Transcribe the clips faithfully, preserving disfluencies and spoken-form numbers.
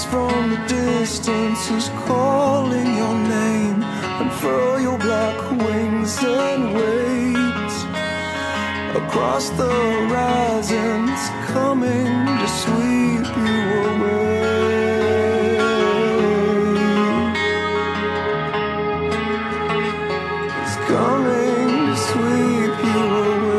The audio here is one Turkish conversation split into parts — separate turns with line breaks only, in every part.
voice from the distance is calling your name. Unfurl your black wings and wait. Across the horizon, it's coming to sweep you away. It's coming to sweep you away.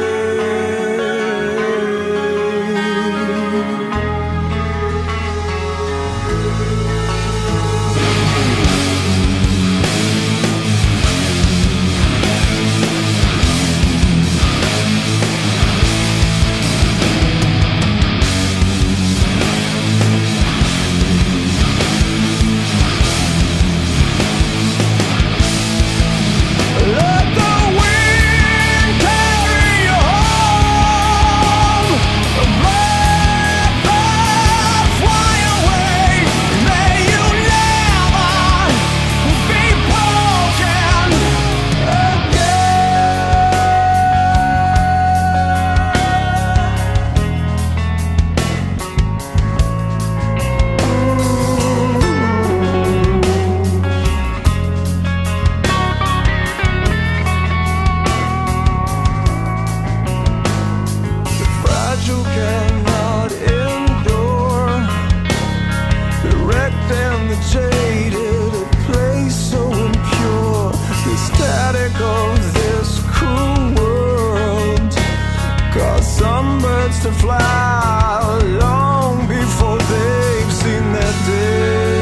Cannot endure the wrecked and the jaded, a place so impure. The static of this cruel world caused some birds to fly long before they've seen their day.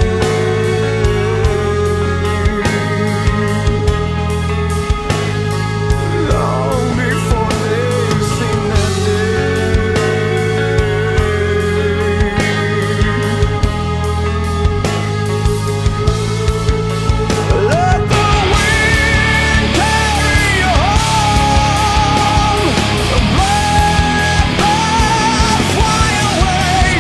Fly away.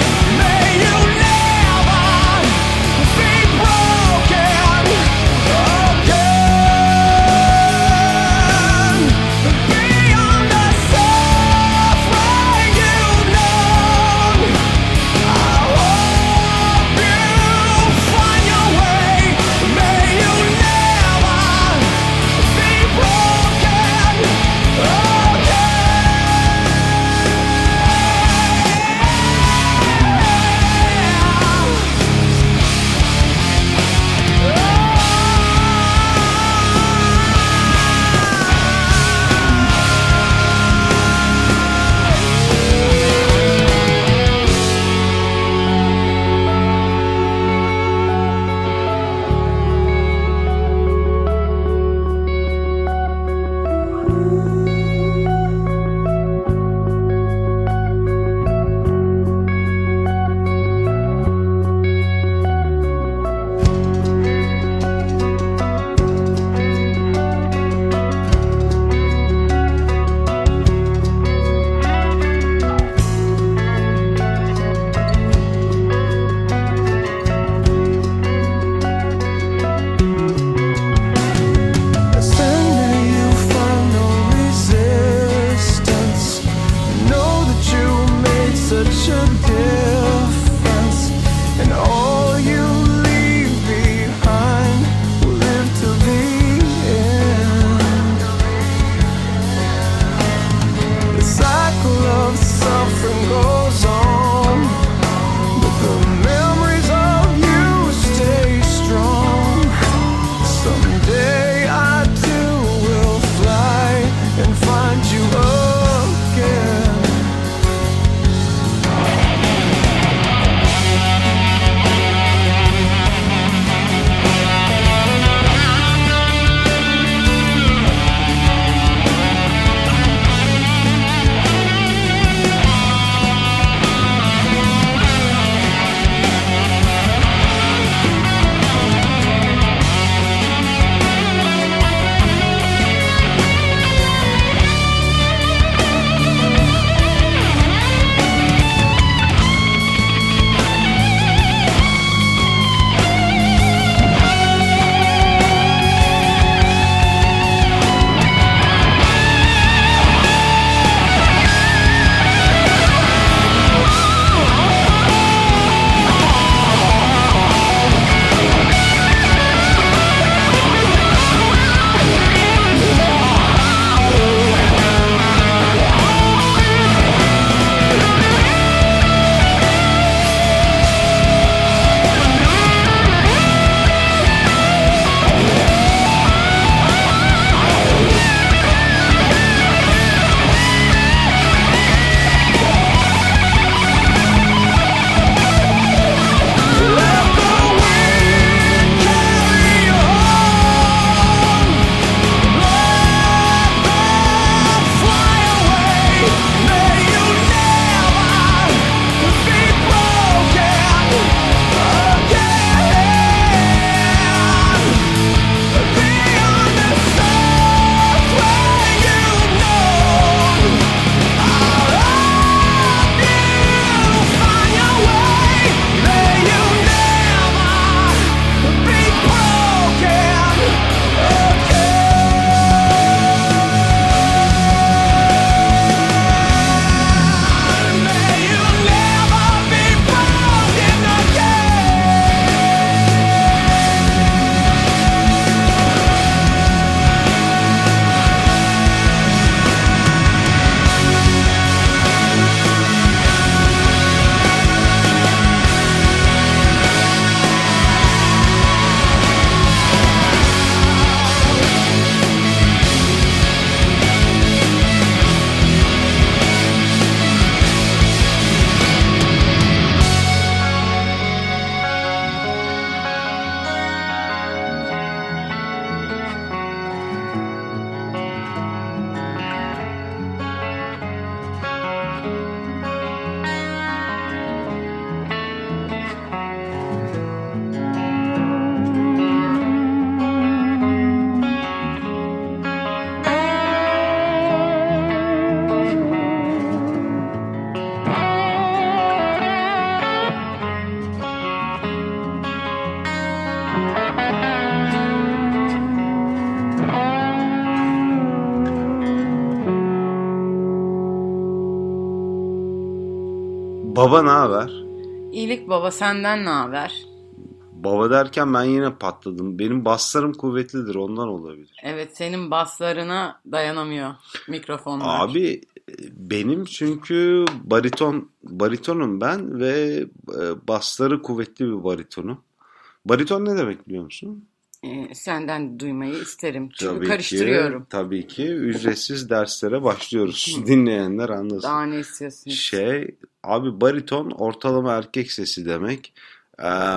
Baba ne haber?
İyilik baba, senden ne haber?
Baba derken ben yine patladım. Benim baslarım kuvvetlidir, ondan olabilir.
Evet, senin baslarına dayanamıyor mikrofonlar.
Abi benim çünkü bariton baritonum ben ve e, basları kuvvetli bir baritonum. Bariton ne demek biliyor musun?
Ee, senden duymayı isterim. Çünkü
Tabii
karıştırıyorum.
ki, tabii ki ücretsiz derslere başlıyoruz. Dinleyenler anlasın.
Daha ne istiyorsunuz?
Şey, abi bariton ortalama erkek sesi demek. Ee,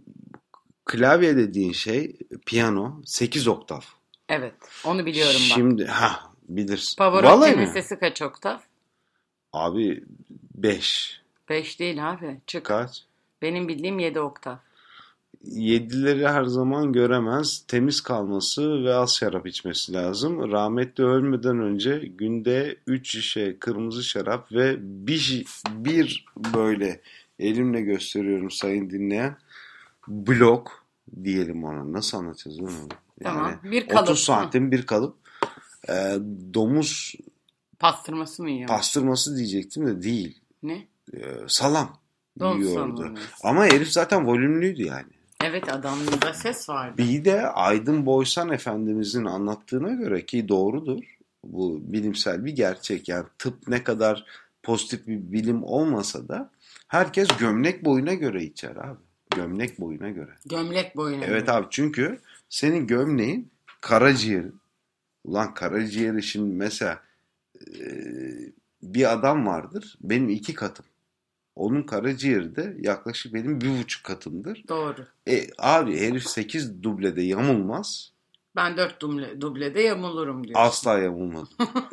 klavye dediğin şey piyano sekiz oktav.
Evet, onu biliyorum bak.
Şimdi ha bilirsin.
Pavarotti'nin sesi kaç oktav?
Abi beş.
beş değil abi. Çık.
Kaç?
Benim bildiğim yedi oktav.
Yedileri her zaman göremez. Temiz kalması ve az şarap içmesi lazım. Rahmetli ölmeden önce günde üç şişe kırmızı şarap ve bir, bir böyle elimle gösteriyorum sayın dinleyen blok diyelim ona. Nasıl anlatacağız onu? Yani
tamam. Bir kalıp.
otuz santim bir kalıp e, domuz
pastırması mı yiyor?
Pastırması diyecektim de değil.
Ne?
E, salam
Domuz
yiyordu.
salamı.
Ama herif zaten volümlüydü yani.
Evet, adamda ses vardı.
Bir de Aydın Boysan Efendimizin anlattığına göre ki doğrudur. Bu bilimsel bir gerçek. Yani tıp ne kadar pozitif bir bilim olmasa da herkes gömlek boyuna göre içer abi. Gömlek boyuna göre.
Gömlek boyuna
Evet
göre.
abi, çünkü senin gömleğin karaciğerin. Ulan karaciğeri şimdi mesela e, bir adam vardır. Benim iki katım. Onun karaciğeri de yaklaşık benim bir buçuk katımdır.
Doğru.
E, abi herif sekiz dublede yamulmaz.
Ben dört duble, dublede yamulurum diyorsun.
Asla yamulmadım.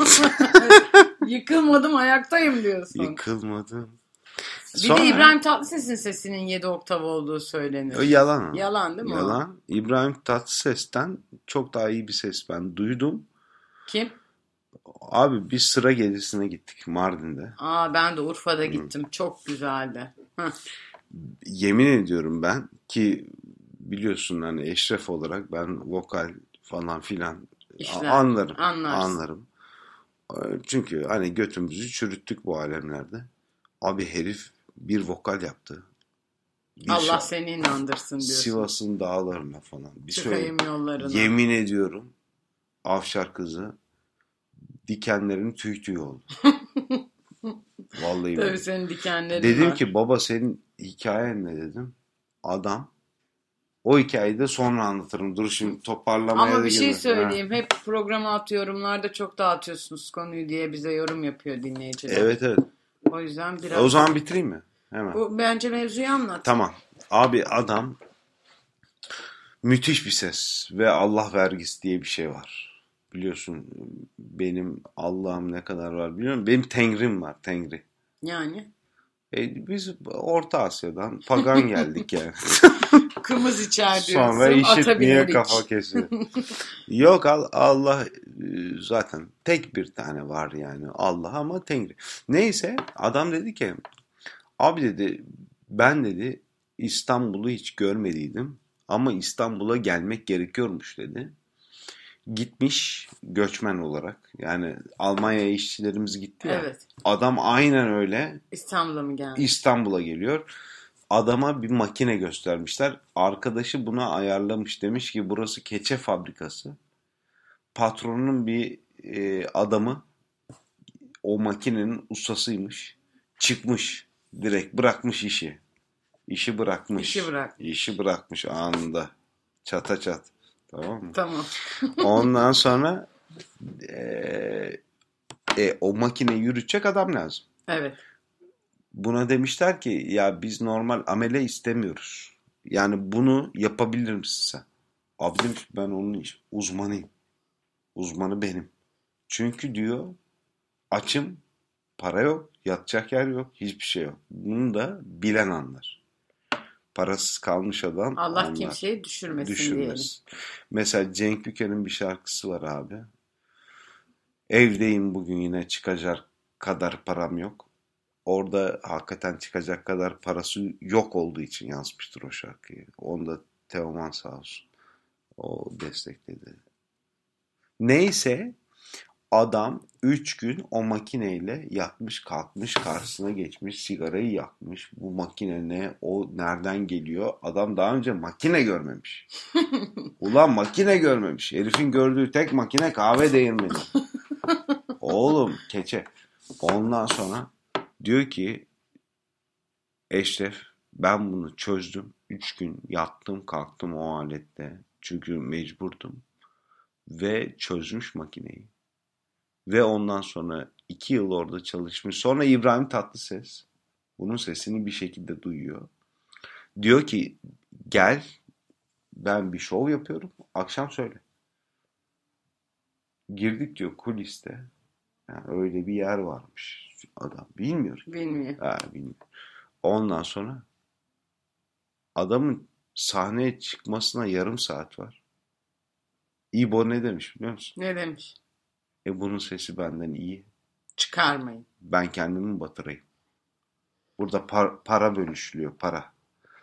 Yıkılmadım, ayaktayım diyorsun.
Yıkılmadım.
Bir
Sonra,
de İbrahim Tatlıses'in sesinin yedi oktav olduğu söylenir.
O yalan.
Yalan değil mi
Yalan.
o?
Yalan. İbrahim Tatlıses'ten çok daha iyi bir ses ben duydum.
Kim?
Abi biz sıra gezisine gittik Mardin'de.
Aa, ben de Urfa'da gittim. Çok güzeldi. Heh.
Yemin ediyorum ben ki biliyorsun hani Eşref olarak ben vokal falan filan
İşler,
anlarım.
anlarsın.
Anlarım. Çünkü hani götümüzü çürüttük bu alemlerde. Abi herif bir vokal yaptı. Bir
Allah
şey,
seni inandırsın diyorsun.
Sivas'ın dağlarına falan. Bir
Çıkayım yollarına.
Yemin ediyorum Avşar kızı dikenlerin tüy tüy oldu. Vallahi.
Tabii senin dikenlerin
dedim
var.
ki baba senin hikayen ne dedim. Adam o hikayeyi de sonra anlatırım. Dur şimdi toparlamaya
Ama
da
bir şey
girme.
söyleyeyim.
Ha.
Hep programa at yorumlarda çok dağıtıyorsunuz konuyu diye bize yorum yapıyor dinleyiciler.
Evet evet.
O yüzden biraz...
O zaman bitireyim mi? Hemen.
Bu, bence mevzuyu anlat.
Tamam. Abi adam müthiş bir ses ve Allah vergisi diye bir şey var. Biliyorsun benim Allah'ım ne kadar var biliyorum. Benim Tengrim var, Tengri.
Yani?
E, biz Orta Asya'dan pagan geldik yani.
Kımız içer diyorsun.
Sonra işitmeye kafa kesiyor. Yok Allah zaten tek bir tane var yani Allah ama Tengri. Neyse adam dedi ki abi dedi ben dedi İstanbul'u hiç görmediydim ama İstanbul'a gelmek gerekiyormuş dedi. Gitmiş göçmen olarak yani Almanya'ya işçilerimiz gitti ya.
Evet.
Adam aynen öyle
İstanbul'a mı gelmiş?
İstanbul'a geliyor. Adama bir makine göstermişler. Arkadaşı buna ayarlamış. Demiş ki burası keçe fabrikası. Patronun bir e, adamı o makinenin ustasıymış. Çıkmış. Direkt bırakmış işi. İşi bırakmış.
İşi bırakmış.
İşi bırakmış anında. Çata çat. Tamam mı?
Tamam.
Ondan sonra e, e, o makineyi yürütecek adam lazım.
Evet.
Buna demişler ki ya biz normal amele istemiyoruz. Yani bunu yapabilir misin sen? Abi demiş ben onun uzmanıyım. Uzmanı benim. Çünkü diyor açım, para yok, yatacak yer yok, hiçbir şey yok. Bunu da bilen anlar. Parasız kalmış adam
Allah
anlar.
kimseyi düşürmesin,
Düşürmesin.
diyelim.
Mesela Cenk Yükel'in bir şarkısı var abi. Evdeyim bugün yine çıkacak kadar param yok. Orada hakikaten çıkacak kadar parası yok olduğu için yazmıştır o şarkıyı. Onda Teoman sağ olsun. O destekledi. Neyse Adam üç gün o makineyle yatmış kalkmış karşısına geçmiş sigarayı yakmış. Bu makine ne? O nereden geliyor? Adam daha önce makine görmemiş. Ulan makine görmemiş. Herifin gördüğü tek makine kahve değirmeni. Oğlum keçe. Ondan sonra diyor ki Eşref ben bunu çözdüm. Üç gün yattım kalktım o alette. Çünkü mecburdum. Ve çözmüş makineyi. Ve ondan sonra iki yıl orada çalışmış. Sonra İbrahim Tatlıses bunun sesini bir şekilde duyuyor. Diyor ki gel ben bir şov yapıyorum. Akşam söyle. Girdik diyor kuliste. Yani öyle bir yer varmış. Adam bilmiyor.
Bilmiyor.
Ha, bilmiyor. Ondan sonra adamın sahneye çıkmasına yarım saat var. İbo ne demiş biliyor musun?
Ne demiş?
E bunun sesi benden iyi.
Çıkarmayın.
Ben kendimi batırayım. Burada par- para bölüşülüyor, para.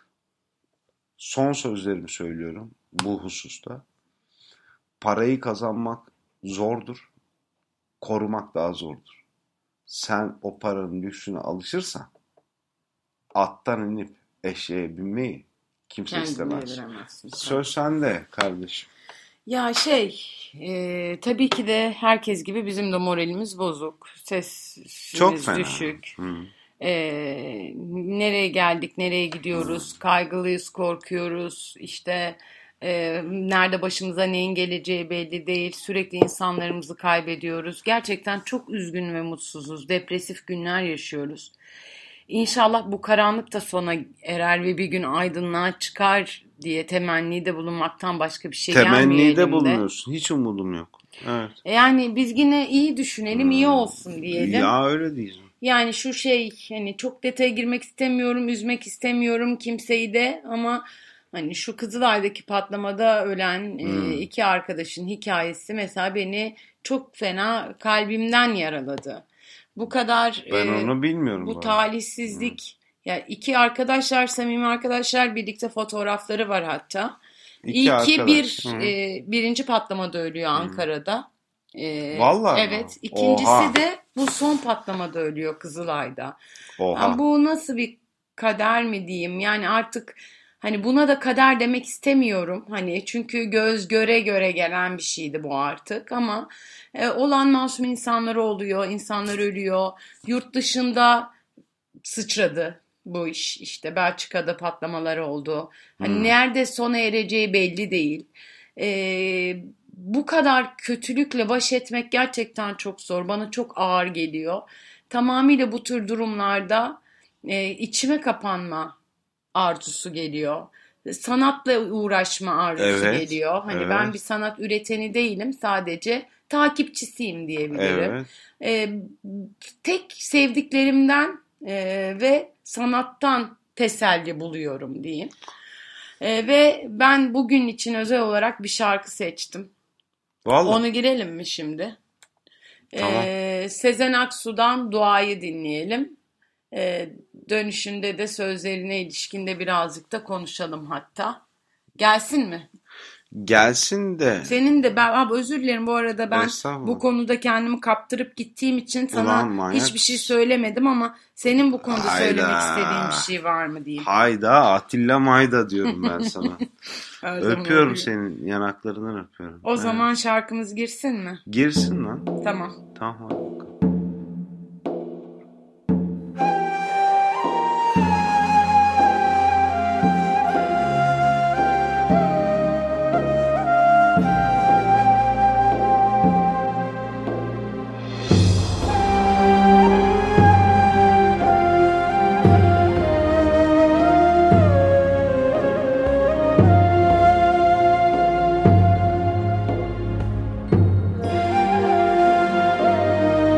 Son sözlerimi söylüyorum bu hususta. Parayı kazanmak zordur. Korumak daha zordur. Sen o paranın lüksüne alışırsan attan inip eşeğe binmeyi kimse
Kendini
istemez.
yediremezsin.
Söz sende kardeşim.
Ya şey, e, tabii ki de herkes gibi bizim de moralimiz bozuk. Sesimiz
Çok fena.
düşük.
Hı.
E, nereye geldik, nereye gidiyoruz? Kaygılıyız, korkuyoruz. İşte e, nerede başımıza neyin geleceği belli değil. Sürekli insanlarımızı kaybediyoruz. Gerçekten çok üzgün ve mutsuzuz. Depresif günler yaşıyoruz. İnşallah bu karanlık da sona erer ve bir gün aydınlığa çıkar diye temennide bulunmaktan başka bir şey gelmiyor
Temennide
elimde.
bulunuyorsun. Hiç umudum yok. Evet.
Yani biz yine iyi düşünelim, iyi olsun diyelim.
Ya öyle değil.
Yani şu şey hani çok detaya girmek istemiyorum, üzmek istemiyorum kimseyi de ama hani şu Kızılay'daki patlamada ölen
Hmm.
e, iki arkadaşın hikayesi mesela beni çok fena kalbimden yaraladı. Bu kadar
Ben
e,
onu bilmiyorum.
bu
bu arada.
talihsizlik ya iki arkadaşlar samimi arkadaşlar birlikte fotoğrafları var hatta.
İki
İyi ki
arkadaş.
bir
Hı.
e, birinci patlamada ölüyor Ankara'da. E,
Vallahi mi?
evet. İkincisi
Oha.
de bu son patlamada ölüyor Kızılay'da.
Oha.
Yani bu nasıl bir kader mi diyeyim? Yani artık hani buna da kader demek istemiyorum. Hani çünkü göz göre göre gelen bir şeydi bu artık ama e, olan masum insanlar oluyor, insanlar ölüyor. Yurt dışında sıçradı bu iş. İşte Belçika'da patlamalar oldu. Hani
Hmm.
nerede sona ereceği belli değil. Ee, bu kadar kötülükle baş etmek gerçekten çok zor. Bana çok ağır geliyor. Tamamıyla bu tür durumlarda e, içime kapanma arzusu geliyor. Sanatla uğraşma arzusu
Evet,
geliyor. Hani
evet.
ben bir sanat üreteni değilim. Sadece takipçisiyim diyebilirim.
Evet.
Ee, tek sevdiklerimden e, ve sanattan teselli buluyorum diyeyim. E, ve ben bugün için özel olarak bir şarkı seçtim.
Vallahi.
Onu girelim mi şimdi?
Tamam.
E, Sezen Aksu'dan Duayı dinleyelim. E, dönüşünde de sözlerine ilişkinde birazcık da konuşalım hatta. Gelsin mi?
Gelsin de.
Senin de ben abi özür dilerim bu arada ben
Estağfurullah.
bu konuda kendimi kaptırıp gittiğim için sana
Ulan manyak
hiçbir şey
mısın?
söylemedim ama senin bu konuda
Hayda.
söylemek istediğin bir şey var mı diyeyim.
Hayda Atilla Mayda diyorum ben sana.
Her zaman
Öpüyorum
oluyor.
senin yanaklarından öpüyorum.
O
Evet.
zaman şarkımız girsin mi?
Girsin lan.
Tamam.
Tamam hadi bakalım.
Thank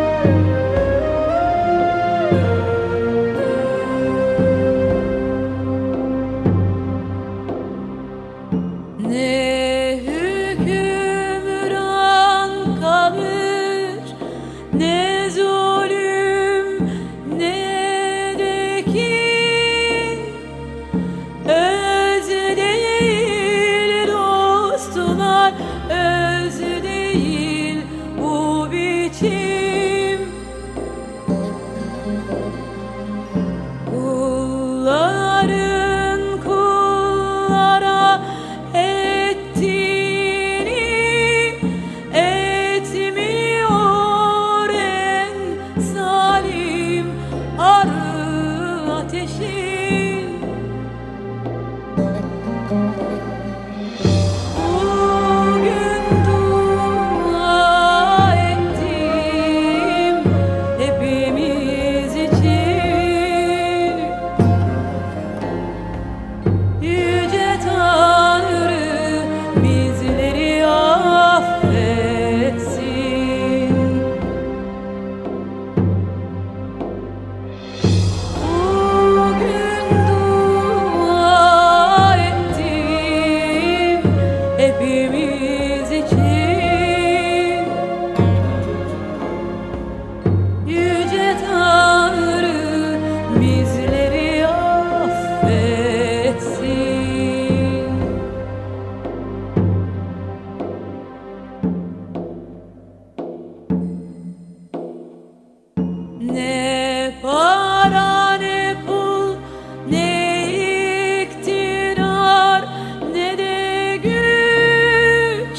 Ne para ne pul ne iktidar ne de güç,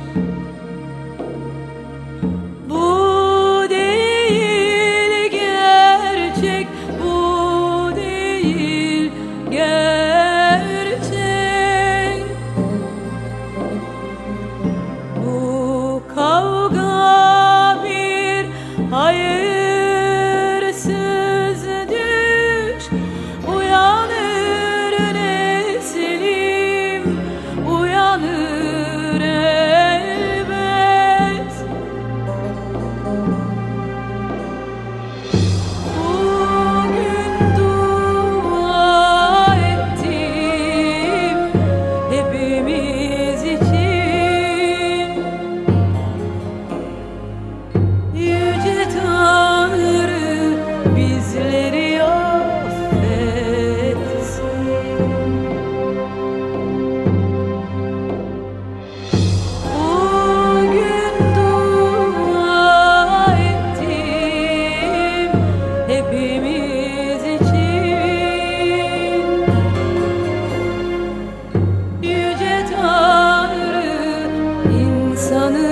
bu değil gerçek, bu değil gerçek. Bu kavga bir hayırsız düş, uyanır neslim, uyanır elbet. Bugün dua ettim hepimiz için. Yüce Tanrı bizleri affetsin. Bugün dua ettim hepimiz için. Yüce Tanrı insanı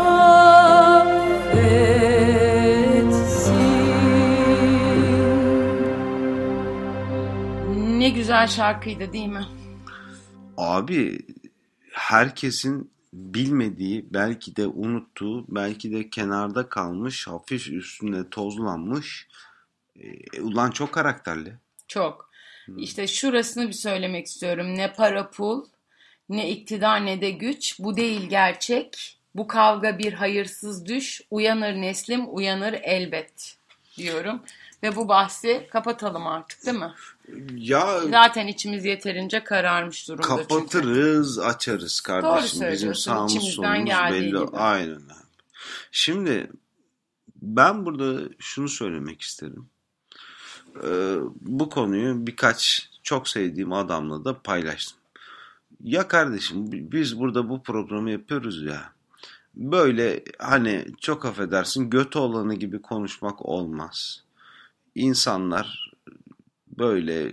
affetsin.
Ne güzel şarkıydı değil mi?
Abi herkesin bilmediği, belki de unuttuğu, belki de kenarda kalmış, hafif üstünde tozlanmış. E, ulan çok karakterli.
Çok. İşte şurasını bir söylemek istiyorum. Ne para pul, ne iktidar ne de güç. Bu değil gerçek. Bu kavga bir hayırsız düş. Uyanır neslim, uyanır elbet diyorum. Ve bu bahsi kapatalım artık değil mi?
Ya
Zaten içimiz yeterince kararmış durumda çünkü.
kapatırız, açarız kardeşim. Bizim
söylüyorsun.
sağımız
İçimizden
solumuz
geldiği
belli.
gibi.
Aynen abi. Şimdi ben burada şunu söylemek isterim. Ee, bu konuyu birkaç çok sevdiğim adamla da paylaştım. Ya kardeşim biz burada bu programı yapıyoruz ya. Böyle hani çok affedersin götü olanı gibi konuşmak olmaz. İnsanlar böyle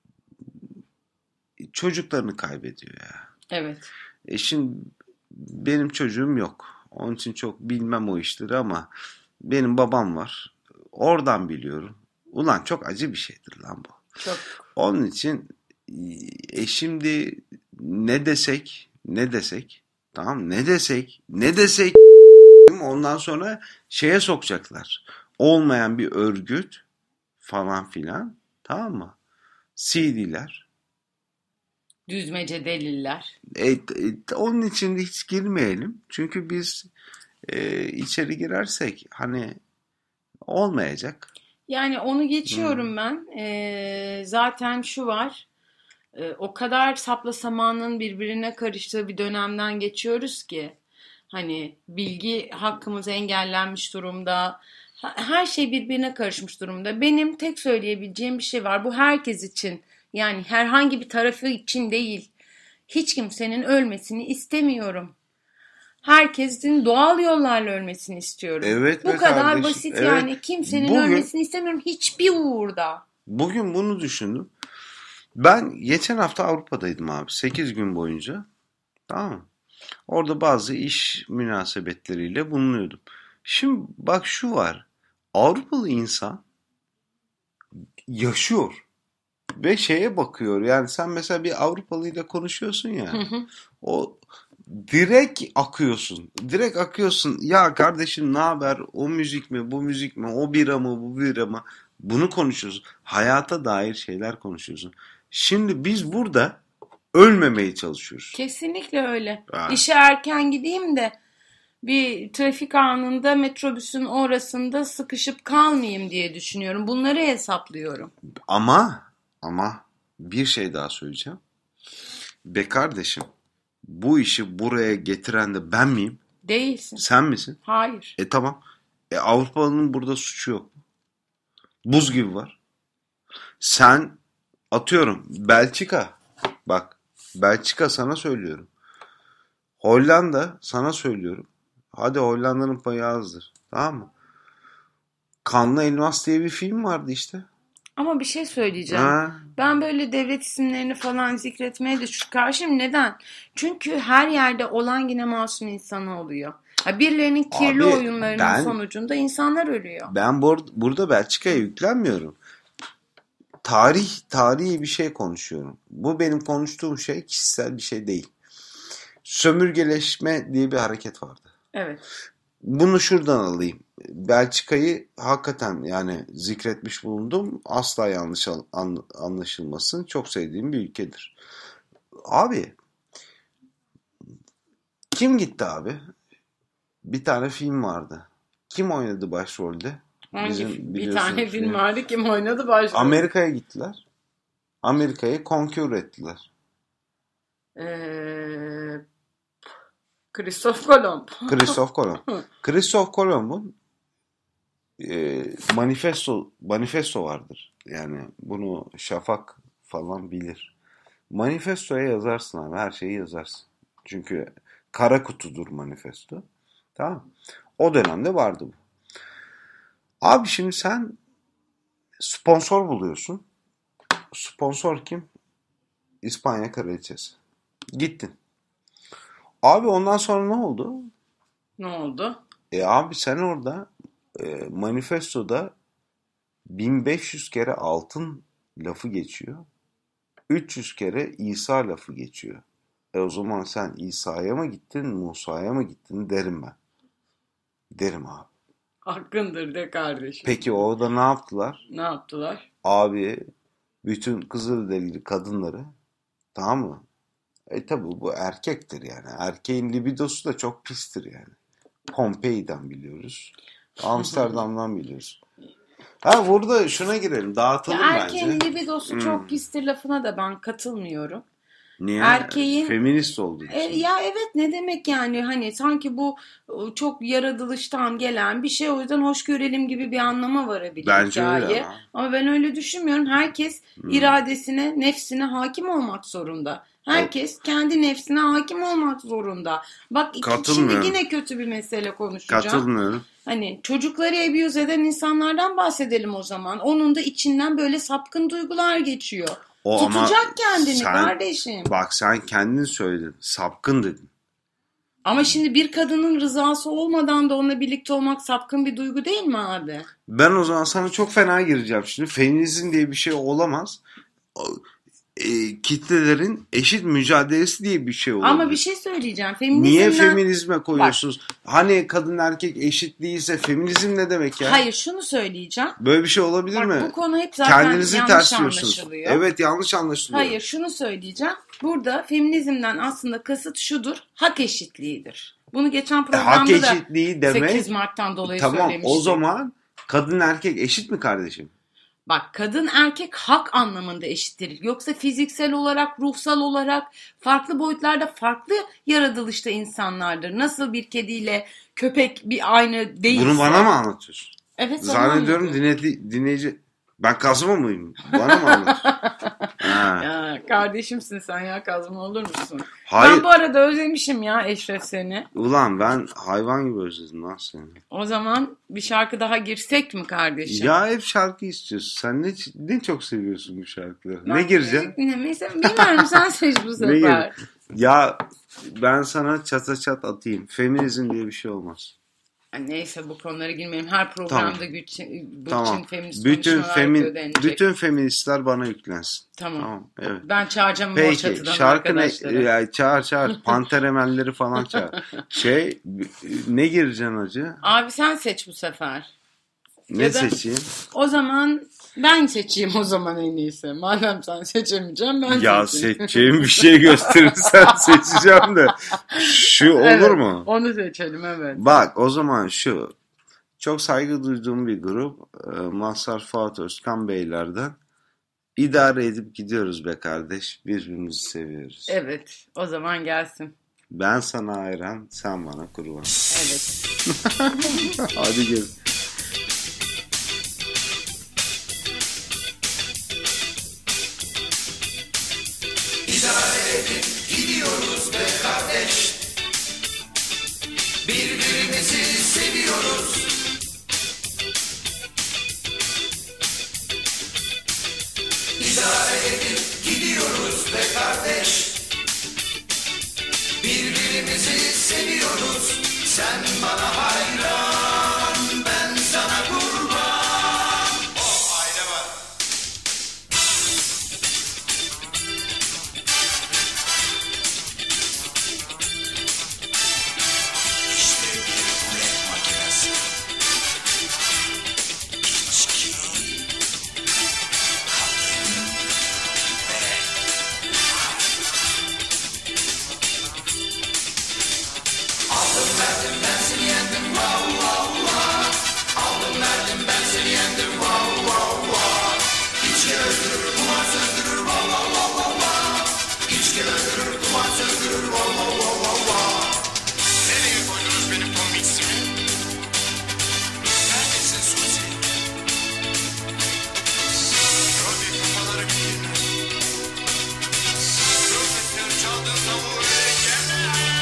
çocuklarını kaybediyor ya.
Evet.
E şimdi benim çocuğum yok. Onun için çok bilmem o işleri ama benim babam var. Oradan biliyorum. Ulan çok acı bir şeydir lan bu.
Çok.
Onun için e şimdi ne desek ne desek tamam ne desek ne desek ondan sonra şeye sokacaklar. Olmayan bir örgüt falan filan, tamam mı? C D'ler.
Düzmece deliller.
E, e, onun için de hiç girmeyelim. Çünkü biz e, içeri girersek hani olmayacak.
Yani onu geçiyorum
Hmm.
ben. Ee, zaten şu var. Ee, o kadar sapla samanın birbirine karıştığı bir dönemden geçiyoruz ki. Hani bilgi hakkımız engellenmiş durumda. Ha- Her şey birbirine karışmış durumda. Benim tek söyleyebileceğim bir şey var. Bu herkes için. Yani herhangi bir tarafı için değil. Hiç kimsenin ölmesini istemiyorum. Herkesin doğal yollarla ölmesini istiyorum.
Evet
Bu
be
kadar
kardeşim,
basit
evet.
yani. Kimsenin
Bugün-
ölmesini istemiyorum hiçbir uğurda.
Bugün bunu düşündüm. Ben geçen hafta Avrupa'daydım abi. sekiz gün boyunca. Tamam mı? Orada bazı iş münasebetleriyle bulunuyordum. Şimdi bak şu var. Avrupalı insan yaşıyor. Ve şeye bakıyor. Yani sen mesela bir Avrupalıyla konuşuyorsun ya.
Hı hı.
O direkt akıyorsun. Direkt akıyorsun. Ya kardeşim ne haber? O müzik mi? Bu müzik mi? O bira mı? Bu bira mı? Bunu konuşuyorsun. Hayata dair şeyler konuşuyorsun. Şimdi biz burada ölmemeye çalışıyoruz.
Kesinlikle öyle.
Ha.
İşe erken gideyim de bir trafik anında metrobüsün orasında sıkışıp kalmayayım diye düşünüyorum. Bunları hesaplıyorum.
Ama ama bir şey daha söyleyeceğim. Be kardeşim, bu işi buraya getiren de ben miyim?
Değilsin.
Sen misin?
Hayır.
E tamam. E Avrupalı'nın burada suçu yok. Buz gibi var. Sen atıyorum Belçika. Bak Belçika sana söylüyorum. Hollanda sana söylüyorum. Hadi Hollanda'nın payı azdır. Tamam mı? Kanlı Elmas diye bir film vardı işte.
Ama bir şey söyleyeceğim.
Ha.
Ben böyle devlet isimlerini falan zikretmeye de şu karşıyım. Neden? Çünkü her yerde olan yine masum insanı oluyor. Ha, birilerinin kirli
Abi,
oyunlarının
ben-
sonucunda insanlar ölüyor.
Ben bur- burada Belçika'ya yüklenmiyorum. Tarih, tarihi bir şey konuşuyorum. Bu benim konuştuğum şey kişisel bir şey değil. Sömürgeleşme diye bir hareket vardı.
Evet.
Bunu şuradan alayım. Belçika'yı hakikaten yani zikretmiş bulundum. Asla yanlış an- an- anlaşılmasın. Çok sevdiğim bir ülkedir. Abi kim gitti abi? Bir tane film vardı. Kim oynadı başrolde?
Hangi
Bizim
bir
biliyorsun
tane
film.
film vardı, kim oynadı başrolü?
Amerika'ya gittiler. Amerika'yı conquer ettiler.
Ee, Christoph Kolomb.
Christoph Kolomb. Christoph Kolomb'un e, manifesto manifesto vardır. Yani bunu Şafak falan bilir. Manifestoya yazarsın abi. Her şeyi yazarsın. Çünkü kara kutudur manifesto. Tamam. O dönemde vardı bu. Abi şimdi sen sponsor buluyorsun. Sponsor kim? İspanya Kraliçesi. Gittin. Abi ondan sonra ne oldu?
Ne oldu?
E abi sen orada e, manifestoda bin beş yüz kere altın lafı geçiyor. üç yüz kere İsa lafı geçiyor. E o zaman sen İsa'ya mı gittin, Musa'ya mı gittin derim ben. Derim abi.
Hakkındır de kardeşim.
Peki orada ne yaptılar?
Ne yaptılar?
Abi bütün Kızılderili kadınları, tamam mı? E tabi bu erkektir yani. Erkeğin libidosu da çok pistir yani. Pompei'den biliyoruz. Amsterdam'dan biliyoruz. Ha burada şuna girelim. Dağıtalım
Ya
bence.
erkeğin libidosu
Hmm.
çok pistir lafına da ben katılmıyorum.
Niye?
erkeğin-
Feminist olduğu için.
E, ya evet, ne demek yani, hani sanki bu o, çok yaratılıştan gelen bir şey, o yüzden hoş görelim gibi bir anlama varabilir
Bence
hikaye.
öyle ama.
Ama ben öyle düşünmüyorum. Herkes
Hmm.
iradesine, nefsine hakim olmak zorunda. Herkes kendi nefsine hakim olmak zorunda. Bak iki- şimdi
Katılmıyorum.
yine kötü bir mesele konuşacağım.
Katılmıyorum.
Hani çocukları abuse eden insanlardan bahsedelim o zaman. Onun da içinden böyle sapkın duygular geçiyor.
O ama
Tutacak kendini
sen-
kardeşim.
Bak sen kendin söyledin. Sapkın dedin.
Ama şimdi bir kadının rızası olmadan da onunla birlikte olmak sapkın bir duygu değil mi abi?
Ben o zaman sana çok fena gireceğim şimdi. Feminizm diye bir şey olamaz. O- E, kitlelerin eşit mücadelesi diye bir şey olabilir.
Ama bir şey söyleyeceğim. Feminizmden...
Niye feminizme koyuyorsunuz? Hani kadın erkek eşit değilse feminizm ne demek ya?
Hayır, şunu söyleyeceğim.
Böyle bir şey olabilir
Bak,
mi?
bu konu hep zaten
Kendinizi
yanlış
tersliyorsunuz.
anlaşılıyor.
Evet, yanlış anlaşılıyor.
Hayır, şunu söyleyeceğim. Burada feminizmden aslında kasıt şudur. Hak eşitliğidir. Bunu geçen
E,
programda
hak
da
eşitliği demek.
sekiz Mart'tan dolayı
Tamam,
söylemiştim.
o zaman kadın erkek eşit mi kardeşim?
Bak, kadın erkek hak anlamında eşittir. Yoksa fiziksel olarak, ruhsal olarak farklı boyutlarda, farklı yaratılışta insanlardır. Nasıl bir kediyle köpek bir aynı değilse.
Bunu bana mı anlatıyorsun?
Evet, sana
Zannediyorum
anlatıyorum.
dinledi, dinleyici. Ben kazma mıyım? Bana mı anlatıyorsun? Ha.
Ya kardeşimsin sen ya, kazma olur musun?
Hayır.
Ben bu arada özlemişim ya Eşref seni.
Ulan ben hayvan gibi özledim lan seni.
O zaman bir şarkı daha girsek mi kardeşim?
Ya hep şarkı istiyorsun. Sen ne, ne çok seviyorsun bu şarkıları.
Ben
ne gireceksin?
müzik dinlemeyi sev- Bilmiyorum, sen seç bu
Ne
sefer.
gir- Ya ben sana çata çat atayım. Feminizm diye bir şey olmaz.
Yani neyse, bu konulara girmeyelim. Her programda
Tamam.
güç, bu
Tamam.
için feminist
Bütün
konuşmalar
femin
yapıyor denecek.
bütün feministler bana yüklensin.
Tamam.
Tamam. Evet.
Ben çağıracağım o
Peki
çatıdan
şarkı ne?
arkadaşları.
Ya, çağır çağır. Panteremelleri falan çağır. Şey ne gireceksin hacı?
Abi sen seç bu sefer.
Ne
Ya da-
seçeyim?
O zaman ben seçeyim o zaman en iyisi. Madem sen seçemeyeceğim, ben
Ya
seçeyim.
seçeceğim bir şey gösterirsen seçeceğim de. Şu olur
Evet,
mu?
Onu seçelim, evet.
Bak o zaman şu. Çok saygı duyduğum bir grup. e, Mazhar Fuat Özkan Beylerden. İdare edip gidiyoruz be kardeş. Birbirimizi seviyoruz.
Evet, o zaman gelsin.
Ben sana hayran, sen bana kurban.
Evet.
Hadi gel.
Sen bana hayran, ben sana kurban. O aile var. İşte bir kürek makinesi. İçki, kadın ve aldım verdim ben seni yendim wow wow wow. Aldım verdim ben seni yendim wow wow wow. İçki öldürür, kumar söndürür wow wow wow wow wow. İçki öldürür, kumar söndürür wow wow wow wow wow. Nereye koydunuz benim komiksimi? Neredesin Suzi? Rodi kafaları bitirme. Rodi çaldığın tavuğu yeme.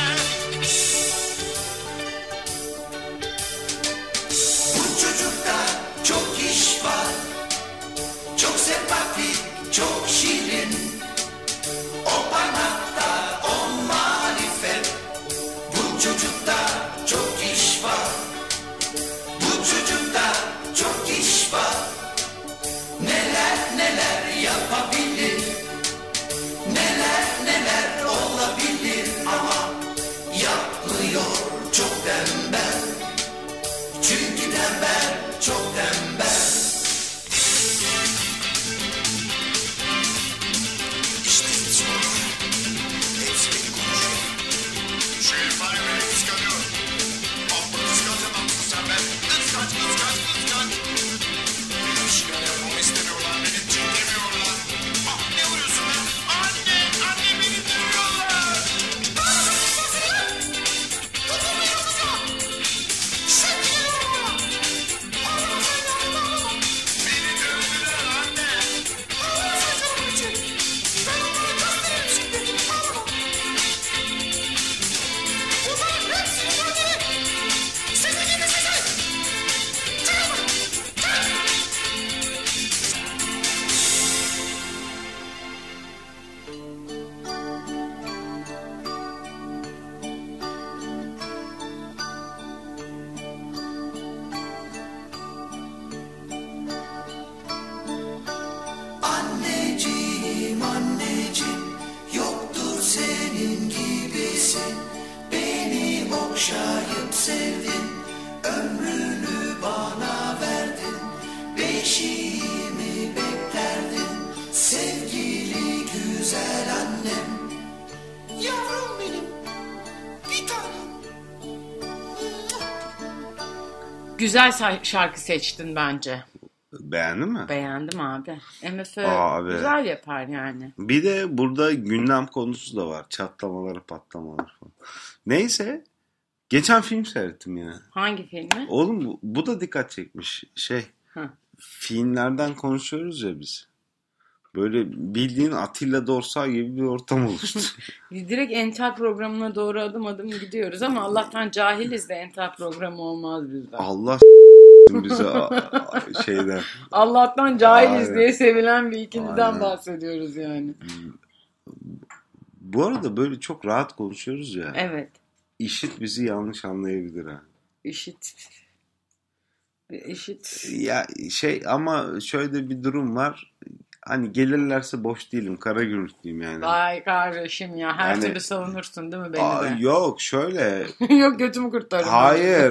Bu çocukta çok iş var. Çok sempatik, çok şirin. O parmakta, o marifet. Bu çocukta çok iş var. Bu çocukta çok iş var. Neler neler yapabilir. Neler neler olabilir ama yapmıyor, çok tembel. Çünkü tembel, çok tembel. İşte hepsi orada. Hepsi beni konuşuyor. Şu herif var ya beni kıskanıyor. Amma kıskanacağım amma sen ben. Kıskanç, kıskanç, kıskanç. Beni işgal yapmamı istemiyorlar, beni çekemiyorlar. Ah ne vuruyorsun be? Anne, anne beni dövüyorlar. Beni dövdüler anne. Anneciğim, anneciğim, yoktur senin gibisi. Beni okşayıp sevdin, ömrünü bana verdin. Beşiğimi beklerdin, sevgili güzel annem. Yavrum benim, bir tanem.
Güzel say- şarkı seçtin bence.
Beğendin mi?
Beğendim abi. M F
Abi.
güzel yapar yani.
Bir de burada gündem konusu da var. Çatlamaları, patlamalar falan. Neyse. Geçen film seyrettim ya.
Hangi filmi?
Oğlum bu, bu da dikkat çekmiş. Şey.
Hı.
Filmlerden konuşuyoruz ya biz. Böyle bildiğin Atilla Dorsay gibi bir ortam oluştu.
Biz direkt entel programına doğru adım adım gidiyoruz ama Allah'tan cahiliz de entel programı olmaz bizden.
Allah bize a- a- şeyden.
Allah'tan cahiliz
Aynen.
diye sevilen bir ikiliden
Aynen.
bahsediyoruz yani.
Bu arada böyle çok rahat konuşuyoruz ya.
Evet.
İşit bizi yanlış anlayabilir ha.
İşit. İşit.
Ya şey ama şöyle bir durum var. Hani gelirlerse boş değilim. Kara gümrüklüyüm yani.
Vay kardeşim ya. Her
Yani-
türlü savunursun değil mi beni
Aa,
de?
yok şöyle.
Yok götümü kurtarırım.
Hayır.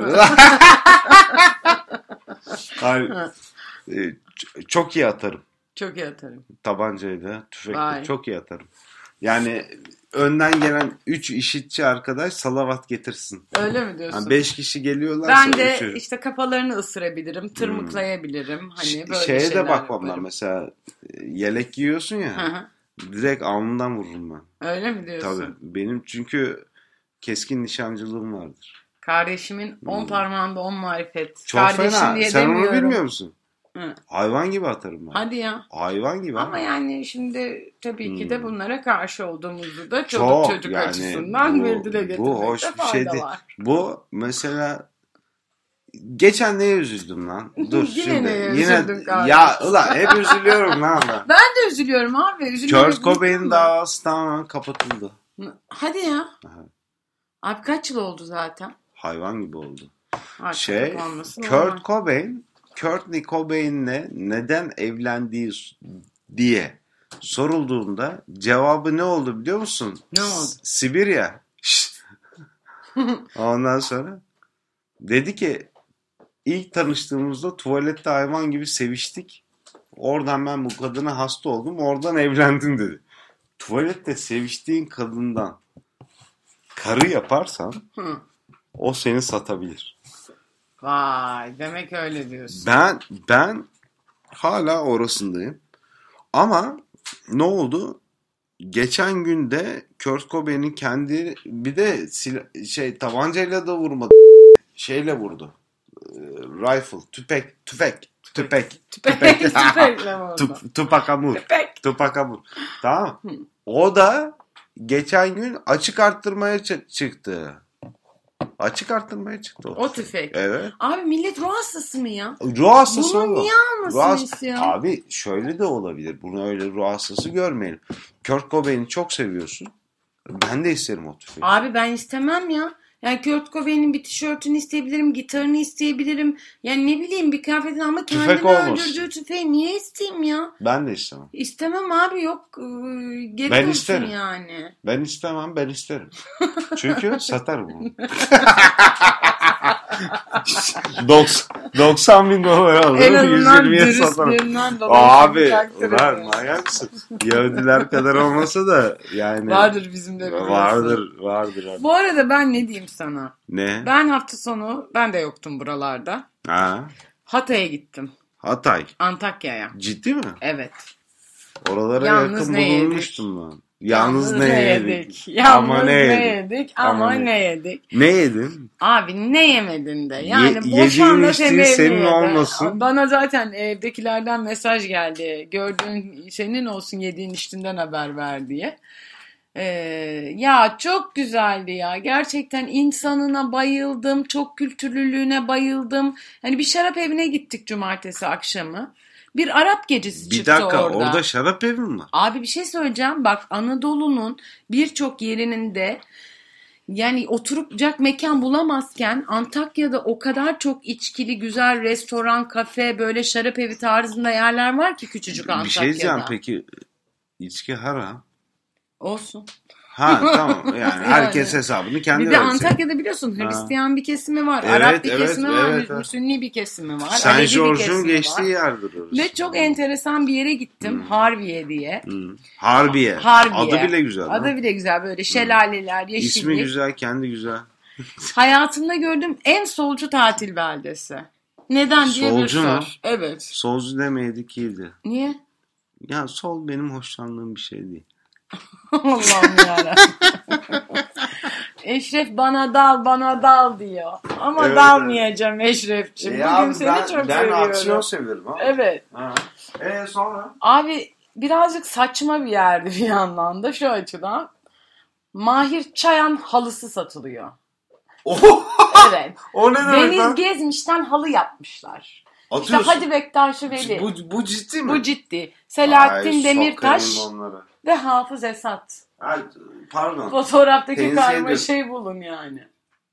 Hayır. Ee, ç- çok iyi atarım.
Çok iyi atarım.
Tabancayla, tüfekle
Vay.
çok iyi atarım. Yani önden gelen üç işitçi arkadaş salavat getirsin.
Öyle mi diyorsun?
Yani beş kişi geliyorlar.
Ben de işte kafalarını ısırabilirim, tırmıklayabilirim. Hani böyle
şeye
şeyler
de bakmam ben
yaparım.
mesela e, yelek giyiyorsun
Hı
ya.
hı.
Direkt alnından vururum ben.
Öyle mi diyorsun?
Tabii. Benim çünkü keskin nişancılığım vardır.
Kardeşimin on parmağında on marifet.
Çok
Kardeşim
fena.
diye
Sen onu
demiyorum.
bilmiyor musun?
Hı.
Hayvan gibi atarım ben.
Hadi ya.
Hayvan gibi.
Ama
abi.
yani şimdi tabii ki de
Hmm.
bunlara karşı olduğumuzu da çoluk
Çok,
çocuk
yani
açısından
bu-
bir dile getirmekte
bu hoş bir
fayda
şey değil.
var.
Bu mesela geçen neye üzüldüm lan? Dur
Yine
şimdi.
neye
Yine
üzüldün kardeşim?
ya ulan hep üzülüyorum lan ben.
Ben de üzülüyorum abi. Üzülüyorum.
Kurt Cobain davası tamamen kapatıldı.
Hadi ya.
Aha.
Abi kaç yıl oldu zaten?
Hayvan gibi oldu.
Artık
Şey,
olması normal.
Kurt Cobain, Kurt Cobain'le neden evlendiği diye sorulduğunda cevabı ne oldu biliyor musun?
Ne oldu?
S- Sibirya. Şşt. Ondan sonra dedi ki ilk tanıştığımızda tuvalette hayvan gibi seviştik. Oradan ben bu kadına hasta oldum. Oradan evlendim dedi. Tuvalette seviştiğin kadından karı yaparsan
Hı.
o seni satabilir.
Vay, demek öyle diyorsun.
Ben ben hala orasındayım. Ama ne oldu? Geçen günde Kurt Cobain'in kendi bir de sil- şey tabancayla da vurmadı. Şeyle vurdu. Ee, Rifle, tüfek, tüfek, tüfek,
Tüpek, tüpekle mi oldu?
Tup- Tupac Amur.
Tüpek.
Tupac Amur. Tamam. O da geçen gün açık arttırmaya çı- çıktı. Açık arttırmaya çıktı.
O tüfek.
Evet.
Abi millet ruh hastası mı ya?
Ruh hastası
Bunu
o.
niye almasın
Ruh hast-
istiyor?
Abi şöyle de olabilir. Bunu öyle ruh hastası görmeyelim. Kurt Cobain'i çok seviyorsun. Ben de isterim o tüfeği.
Abi ben istemem ya. Yani Kurt Cobain'in bir tişörtünü isteyebilirim, gitarını isteyebilirim. Yani ne bileyim bir kıyafetini ama
Tüfek
kendini
olmasın.
öldürdüğü tüfeği niye isteyeyim ya?
Ben de istemem.
İstemem abi yok. Ee, Geri
Ben
dursun
isterim.
yani.
Ben istemem, ben isterim. Çünkü satarım bunu. doksan bin dolar
En
alırım,
azından
yüz yirmiye satarım.
dürüstlüğünden dolayı
Abi,
yapacaktır
ulan
yani.
manyaksın. Yahudiler kadar olmasa da yani.
Vardır bizim de biliyorsun.
Vardır, vardır. Abi.
Bu arada ben ne diyeyim sana?
Ne?
Ben hafta sonu, ben de yoktum buralarda.
Ha?
Hatay'a gittim.
Hatay.
Antakya'ya.
Ciddi mi?
Evet.
Oralara
Yalnız
yakın
ne yedik?
bulunmuştum ben. Yalnız, ne yedik?
Yalnız
Ama ne yedik?
yedik? Ama,
Ama
ne?
ne-
yedik?
Ne yedin?
Abi ne yemedin de? Yani
Ye-
boşanma
yediğin içtiğin
temelli
senin
yedi.
olmasın.
Bana zaten evdekilerden mesaj geldi. Gördüğün senin olsun, yediğin içtiğinden haber ver diye. Ee, ya çok güzeldi ya. Gerçekten insanına bayıldım. Çok kültürlülüğüne bayıldım. Hani bir şarap evine gittik cumartesi akşamı. Bir Arap gecesi
Bir
çıktı
dakika
orada.
orada şarap evi mi var?
Abi bir şey söyleyeceğim. Bak Anadolu'nun birçok yerinin de yani oturacak mekan bulamazken Antakya'da o kadar çok içkili, güzel restoran, kafe, böyle şarap evi tarzında yerler var ki küçücük
Bir şey
Antakya'da.
diyeceğim peki içki haram.
Olsun.
Ha tamam yani
Yani.
herkes hesabını kendi
Bir de
versin.
Antakya'da biliyorsun Hristiyan bir kesimi var,
Evet,
Arap bir
evet,
kesimi var,
evet, evet.
Sünni bir kesimi var,
Saint
Alevi bir
George'un
kesimi
geçtiği
var.
yerdir orası.
Ve çok enteresan bir yere gittim, Harbiye diye.
Hmm. Harbiye.
Harbiye.
Adı bile güzel.
Adı
Adı
bile güzel, böyle şelaleler, yeşillik.
İsmi güzel, kendi güzel.
Hayatımda gördüğüm en solcu tatil beldesi. Neden diye bir
Solcu mu?
sor. Evet.
Solcu demeydik iyiydi.
Niye?
Ya sol benim hoşlandığım bir şey değil.
Allah'ım yarabbim. Eşref bana dal bana dal diyor. Ama
Evet,
dalmayacağım Eşrefciğim.
Ya
Bugün seni
ben,
çok
ben
seviyorum.
aksiyon severim ama.
Evet.
Ha. E sonra?
Abi birazcık saçma bir yerdi bir yandan da şu açıdan. Mahir Çayan halısı satılıyor.
Oh,
Evet.
o ne demek
Deniz
lan?
Gezmiş'ten halı yapmışlar. İşte
Atıyorsun.
Hadi Bektaş Veli.
Bu, bu ciddi mi?
Bu ciddi. Selahattin
Ay,
Demirtaş
sokayım onları.
ve Hafız Esat.
Ay, pardon.
Fotoğraftaki
Tenzih
karmaşayı bulun yani.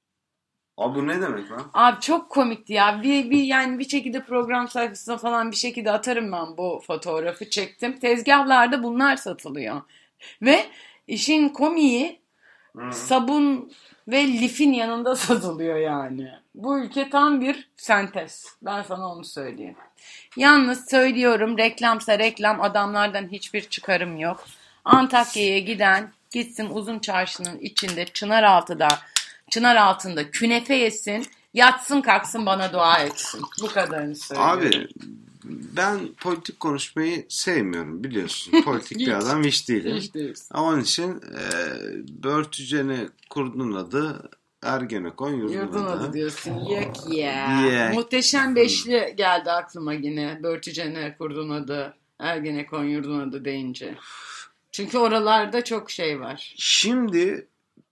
Abi bu ne demek lan?
Abi çok komikti ya. Bir, bir yani bir şekilde program sayfasına falan bir şekilde atarım ben bu fotoğrafı çektim. Tezgahlarda bunlar satılıyor. Ve işin komiği
Hı.
sabun ve lifin yanında satılıyor yani. Bu ülke tam bir sentez. Ben sana onu söyleyeyim. Yalnız söylüyorum, reklamsa reklam, adamlardan hiçbir çıkarım yok. Antakya'ya giden gitsin Uzun Çarşı'nın içinde Çınaraltı'da Çınar altında künefe yesin, yatsın kalksın bana dua etsin. Bu kadarını söylüyorum.
Abi ben politik konuşmayı sevmiyorum biliyorsun. Politik bir adam hiç değilim.
Hiç değilsin.
Onun için e, Börtücen'e kurdun adı Ergenekon yurdun,
Yurdun
adı.
adı diyorsun. Yok ya.
Yok.
Muhteşem Beşli geldi aklıma yine. Börtücen'e kurdun adı. Ergenekon yurdun adı deyince. Çünkü oralarda çok şey var.
Şimdi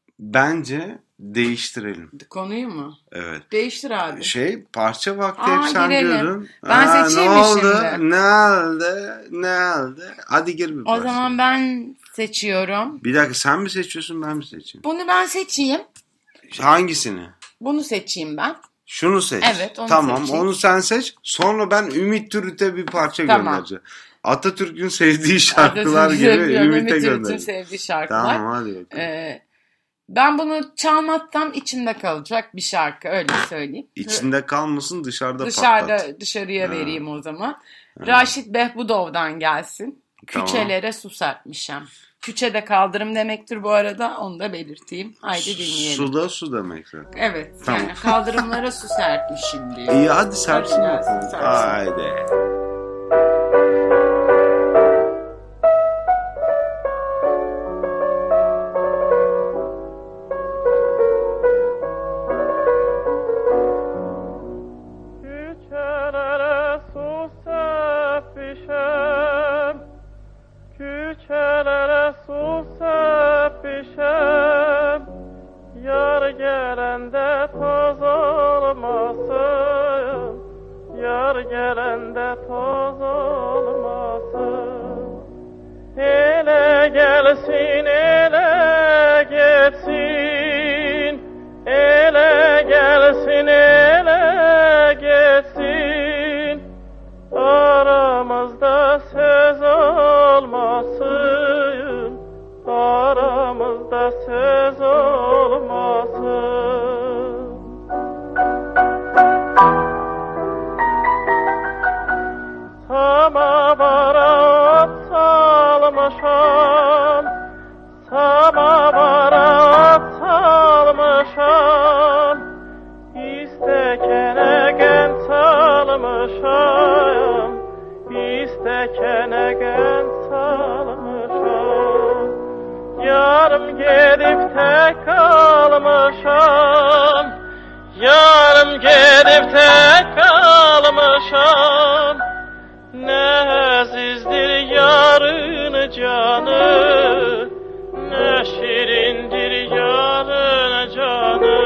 bence değiştirelim.
Konuyu mu?
Evet.
Değiştir abi.
Şey parça vakti
Aa,
hep sen
girelim.
diyordun.
Ben
Aa,
seçeyim
ne
mi
oldu?
şimdi?
Ne oldu? Ne oldu? Hadi gir bir
O
parça.
zaman ben seçiyorum.
Bir dakika sen mi seçiyorsun ben mi seçeyim?
Bunu ben seçeyim.
Hangisini?
Bunu seçeyim ben.
Şunu seç.
Evet, onu
Tamam
seçeyim.
onu sen seç. Sonra ben Ümit Türüt'e bir parça
Tamam.
göndereceğim. Atatürk'ün sevdiği şarkılar gibi Ümit'e
Ümit Türüt'ün
göndereceğim.
sevdiği şarkılar.
Tamam hadi bakalım.
Ee, ben bunu çalmazsam içimde kalacak bir şarkı, öyle söyleyeyim.
İçinde kalmasın dışarıda,
Dışarıda
patlat.
dışarıya
Ha.
vereyim o zaman. Raşit Behbudov'dan gelsin.
Tamam.
Küçelere su serpmişem. Küçe de kaldırım demektir bu arada. Onu da belirteyim. Haydi dinleyelim.
Suda su demek zaten.
Evet.
Tamam.
Yani kaldırımlara su serpmişim diyor.
İyi hadi serpsin
Hadi
bakalım.
serpsin.
Haydi.
Küçelere su serpişem, küçelere su serpişem, yar gelende toz olmasın, yar gelende toz olmasın. Ele gelsin, ele geçsin, ele gelsin, ele geçsin. Aramızda söz olmasın, aramızda söz olmasın. Samavara ot salmışam, samavara ot salmışam, İstekene gen salmışam, İstekene gen salmışam. Yarım gidip tek kalmışam, yarım gidip tek kalmışam. Ne azizdir yarın canı, ne şirindir yarın canı.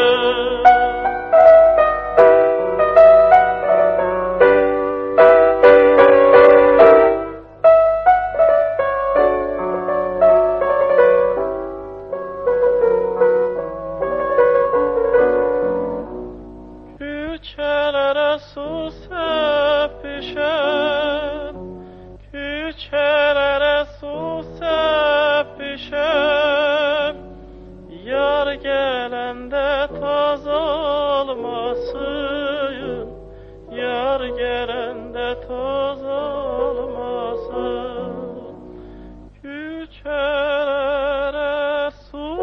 Küçelere su serpişem, küçelere su serpişem, yar gelende toz olmasın, yar gelende toz olmasın. Küçelere su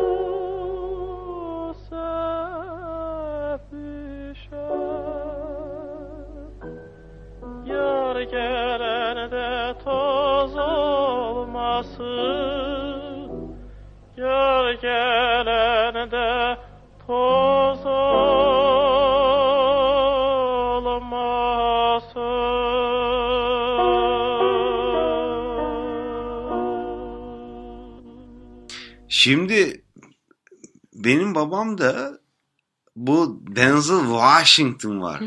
serpişem, yar gelende toz olmasın, yar gelende toz olmasın.
Şimdi benim babam da bu Denzel Washington var.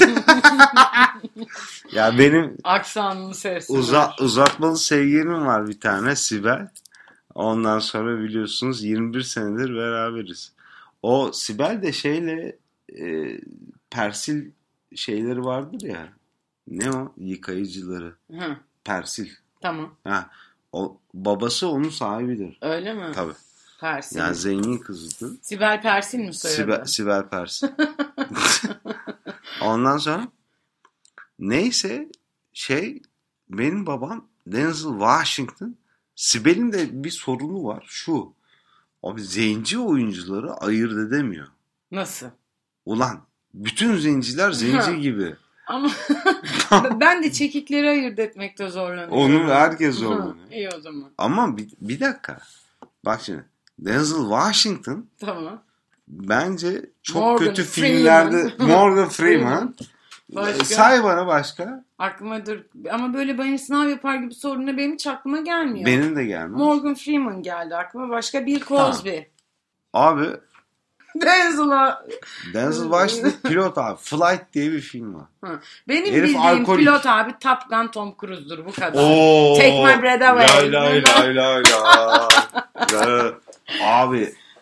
Ya benim
Aksanlı ses.
uza, uzatmalı sevgilim var bir tane, Sibel. Ondan sonra biliyorsunuz yirmi bir senedir beraberiz. O Sibel de şeyle e, Persil şeyleri vardır ya. Ne o? Yıkayıcıları.
Hı,
Persil.
tamam.
Ha, o babası onun sahibidir.
Öyle mi?
Tabii.
Persil.
Yani zengin kızıdır.
Sibel Persil mi soyadı?
Sibel, Sibel Persil. Ondan sonra neyse şey, benim babam Denzel Washington. Sibel'in de bir sorunu var. Şu. Abi zenci oyuncuları ayırt edemiyor.
Nasıl?
Ulan bütün zenciler zenci gibi.
Ama ben de çekikleri ayırt etmekte zorlanıyorum.
Onu herkes zorlanıyor.
İyi o zaman.
Ama bir, bir dakika. Bak şimdi. Denzel Washington
Tamam.
bence çok
Morgan
kötü
Freeman.
filmlerde Morgan Freeman.
Başka?
Say bana başka.
Aklıma dur. Ama böyle bana sınav yapar gibi sorduğunda benim hiç aklıma gelmiyor.
Benim de gelmez.
Morgan Freeman geldi aklıma. Başka Bill Cosby.
Abi
Denzel'a.
Denzel Washington pilot abi. Flight diye bir film var.
Hı. Benim
Herif
bildiğim
alkolik.
pilot abi Top Gun Tom Cruise'dur, bu kadar.
Oo,
Take my breath away.
Lay lay lay lay lay. Abi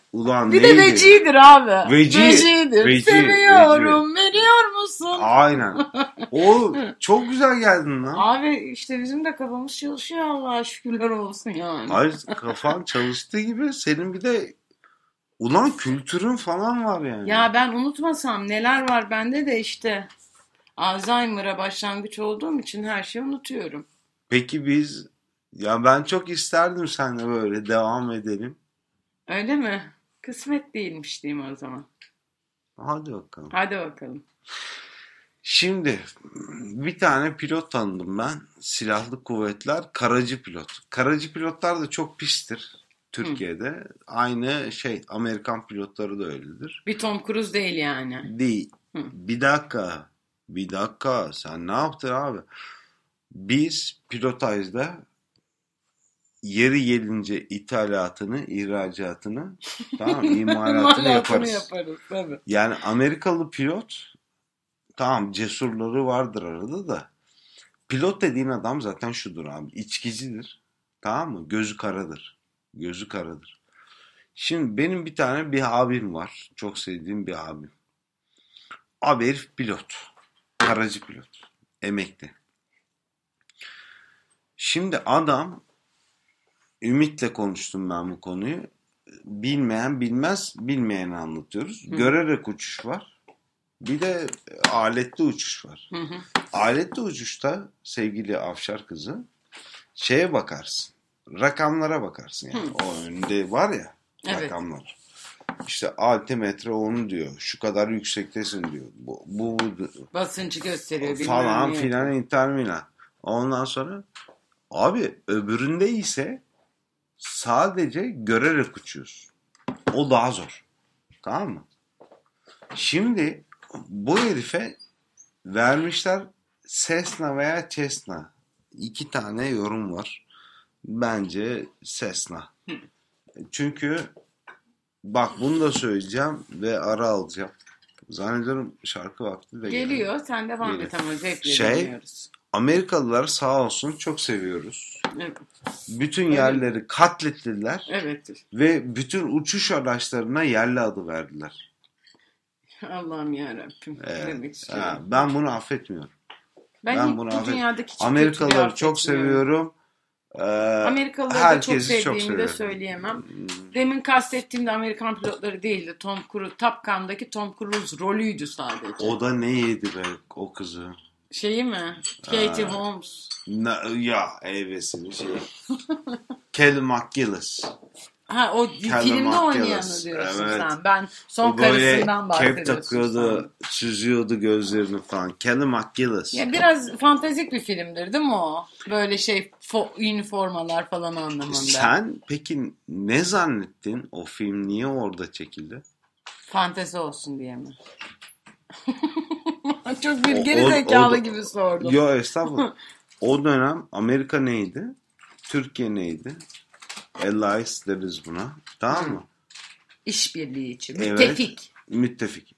Ulan
Bir
neydi?
de vecidir abi.
Veci,
Vecidir.
veci,
Seviyorum. Veriyor musun?
Aynen. O çok güzel geldin lan.
Abi işte bizim de kafamız çalışıyor Allah'a şükürler olsun yani.
Hayır, kafan çalıştığı gibi senin bir de ulan kültürün falan var yani.
Ya ben unutmasam neler var bende de işte Alzheimer'a başlangıç olduğum için her şeyi unutuyorum.
Peki biz, ya ben çok isterdim seninle böyle devam edelim.
Öyle mi? Kısmet değilmiş diyeyim o zaman.
Hadi bakalım.
Hadi bakalım.
Şimdi bir tane pilot tanıdım ben. Silahlı kuvvetler, karacı pilot. Karacı pilotlar da çok pistir Türkiye'de. Hı. Aynı şey, Amerikan pilotları da öyledir.
Bir Tom Cruise değil yani.
Değil.
Hı.
Bir dakika. Bir dakika. Sen ne yaptın abi? Biz pilotajda yeri gelince ithalatını, ihracatını, tamam, imalatını yaparız.
yaparız tabii.
Yani Amerikalı pilot, tamam, cesurları vardır arada da, pilot dediğin adam zaten şudur abi, içkicidir, tamam mı? Gözü karadır. Gözü karadır. Şimdi benim bir tane bir abim var. Çok sevdiğim bir abim. Abi herif pilot. Karacı pilot. Emekli. Şimdi adam, Ümit'le konuştum ben bu konuyu. Bilmeyen bilmez, bilmeyeni anlatıyoruz. Hı. Görerek uçuş var. Bir de aletli uçuş var. Hı hı. Aletli uçuşta sevgili Afşar kızı, şeye bakarsın. Rakamlara bakarsın yani. Hı. O önünde var ya, evet, rakamlar. İşte altimetre onu diyor. Şu kadar yüksektesin diyor. Bu, bu, bu
basıncı gösteriyor.
Falan filan intermina. Ondan sonra abi öbüründe ise sadece görerek uçuyorsun. O daha zor. Tamam mı? Şimdi bu herife vermişler Cessna veya Cessna. İki tane yorum var. Bence Cessna. Çünkü bak bunu da söyleyeceğim ve ara alacağım. Zannediyorum şarkı vakti de
geliyor. Geliyor. Sen devam et ama zevkle
şey,
dinliyoruz. Amerikalılar
sağ olsun çok seviyoruz.
Evet.
Bütün yerleri evet. katlettiler.
Evet.
Ve bütün uçuş araçlarına yerli adı verdiler.
Allah'ım yarabbim.
Evet. Ha, ben bunu affetmiyorum.
Ben, ben bunu affetmiyorum.
Amerikalıları çok seviyorum. Ee,
Amerikalıları da çok sevdiğimi de söyleyemem. Demin kastettiğimde Amerikan pilotları değildi. Tom Cruise, Top Gun'daki Tom Cruise rolüydü sadece.
O da ne yedi be o kızı?
Şeyi mi? Katie Aa, Holmes.
Na, ya evresinin şeyi. Kelly McGillis.
Ha o Kelly filmde McGillis. Oynayanı diyorsun evet. Sen. Ben son karısından bahsediyorsun. Kep takıyordu,
sen. Süzüyordu gözlerini falan. Kelly McGillis.
Ya biraz fantastik bir filmdir değil mi o? Böyle şey fo- üniformalar falan anlamında.
Sen peki ne zannettin? O film niye orada çekildi?
Fantezi olsun diye mi? Çok bir geri zekalı gibi sordum.
Yo estağfurullah. O dönem Amerika neydi? Türkiye neydi? Allies deriz buna. Tamam mı?
İşbirliği için. Müttefik.
Evet, müttefik.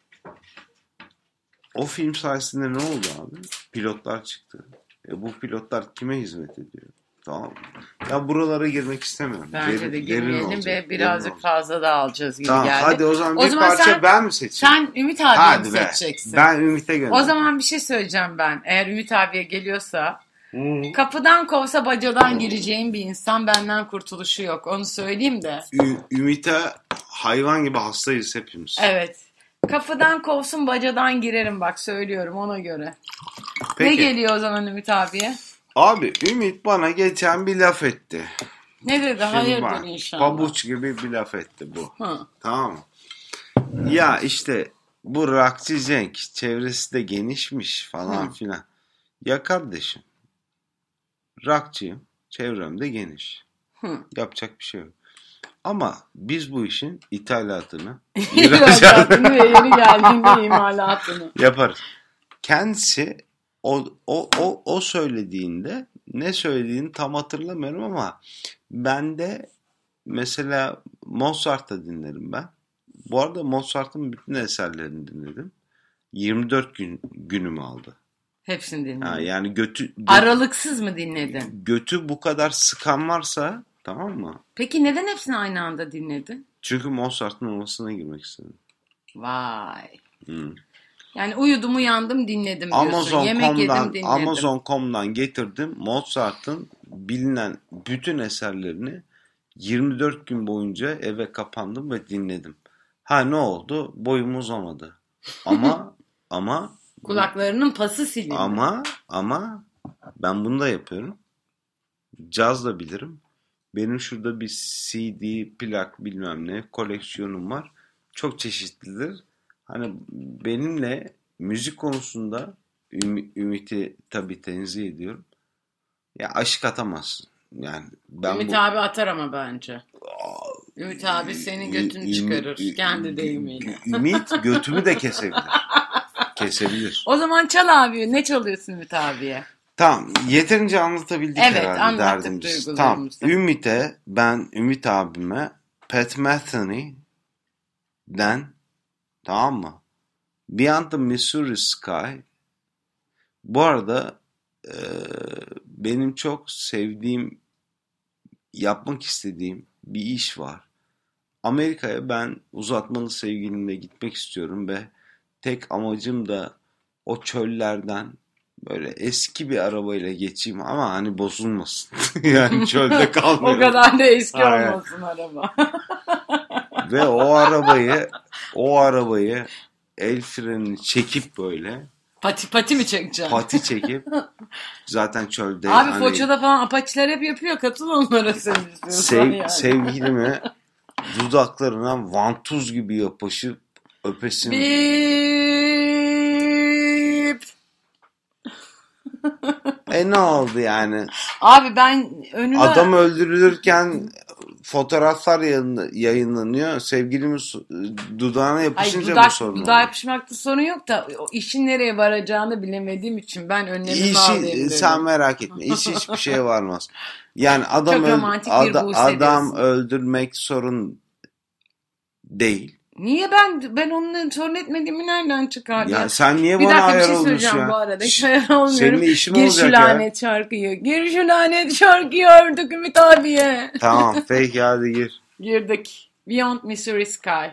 O film sayesinde ne oldu abi? Pilotlar çıktı. E bu pilotlar kime hizmet ediyor? Tamam. Ya buralara girmek istemiyorum.
Bence derin, de girmeyelim ve birazcık fazla da alacağız gibi
tamam,
geldi.
Hadi o zaman
o
bir
zaman
parça
sen,
ben mi seçeyim?
Sen Ümit abiye mi seçeceksin?
Ben Ümit'e gönderdim.
O zaman bir şey söyleyeceğim ben. Eğer Ümit abiye geliyorsa hmm. kapıdan kovsa bacadan hmm. gireceğim bir insan, benden kurtuluşu yok. Onu söyleyeyim de.
Ü- Ümit'e hayvan gibi hastayız hepimiz.
Evet. Kapıdan kovsun bacadan girerim bak söylüyorum ona göre.
Peki.
Ne geliyor o zaman Ümit abiye?
Abi Ümit bana geçen bir laf etti.
Ne dedi? Hayırdır inşallah.
Pabuç gibi bir laf etti bu. Hı. Tamam mı? Ya işte bu rockçı Cenk çevresi de genişmiş falan Hı. filan. Ya kardeşim rockçıyım, çevrem de geniş. Hı. Yapacak bir şey yok. Ama biz bu işin ithalatını,
ihracatını ve yeri geldiğinde imalatını
yaparız. Kendisi o, o, o, o söylediğinde ne söylediğini tam hatırlamıyorum ama ben de mesela Mozart'ı dinlerim ben. Bu arada Mozart'ın bütün eserlerini dinledim. yirmi dört gün günümü aldı.
Hepsini dinledim.
Ha, yani götü, götü
aralıksız mı dinledin?
Götü bu kadar sıkan varsa tamam mı?
Peki neden hepsini aynı anda dinledin?
Çünkü Mozart'ın ovasına girmek istedim.
Vay.
Hmm.
Yani uyudum uyandım dinledim diyorsun.
Amazon
Yemek yedim
nokta com'dan
dinledim.
Amazon nokta com'dan getirdim. Mozart'ın bilinen bütün eserlerini yirmi dört gün boyunca eve kapandım ve dinledim. Ha ne oldu? Boyum uzamadı. Ama ama
Kulaklarının pası silindi.
ama ama ben bunu da yapıyorum. Caz da bilirim. Benim şurada bir C D, plak bilmem ne koleksiyonum var. Çok çeşitlidir. Hani benimle müzik konusunda Üm- Ümit'i tabii tenzih ediyorum. Ya aşık atamazsın. Yani ben
Ümit
bu...
abi atar ama bence. Ümit abi senin götünü
Ü-
çıkarır.
Ü-
Kendi deyimiyle.
Ü- Ümit götümü de kesebilir. Kesebilir.
O zaman çal abi. Ne çalıyorsun Ümit abiye?
Tamam. Yeterince anlatabildik
Evet,
herhalde
anlattık
derdimizi. Tamam.
duygularımızı.
Ümit'e ben Ümit abime Pat Metheny'den tamam mı? Beyond the Missouri Sky. Bu arada e, benim çok sevdiğim, yapmak istediğim bir iş var. Amerika'ya ben uzatmalı sevgilimle gitmek istiyorum ve tek amacım da o çöllerden böyle eski bir arabayla geçeyim ama hani bozulmasın. Yani çölde kalmayalım.
O kadar da eski
Aynen.
olmasın araba.
Ve o arabayı o arabayı el frenini çekip böyle
Pati pati mi çekeceksin?
pati çekip zaten çölde
Abi
hani
Foça'da falan apaçiler hep yapıyor. Katıl onlara sen istiyorsan
sev,
yani.
sevgilime dudaklarına vantuz gibi yapışıp öpesim.
Bip.
E ne oldu yani?
Abi ben önüme...
Adam öldürülürken fotoğraflar yayın- yayınlanıyor. Sevgilimin su- dudağına
Ay
yapışınca mı
dudak,
sorun
dudağa
oldu?
yapışmakta sorun yok da o işin nereye varacağını bilemediğim için ben önlemimi
İşi,
alayım dedim.
sen merak etme. İş hiçbir şeye varmaz. Yani adam
Çok
öl-
romantik bir
ada-
Buse
adam
diyorsun.
öldürmek sorun değil.
Niye ben ben onun sorun etmediğimi nereden çıkardın?
Ya sen niye
Bir
bana
dakika bir
ayar
şey
oluyorsun
söyleyeceğim
ya?
bu arada. Hiç
Şşş,
ayar olmuyorum.
senin işin
Gir
olacak
şu
ya.
lanet şarkıyı. Gir şu lanet şarkıyı ördük Ümit abiye.
Tamam peki hadi gir.
Girdik. Beyond Missouri Sky.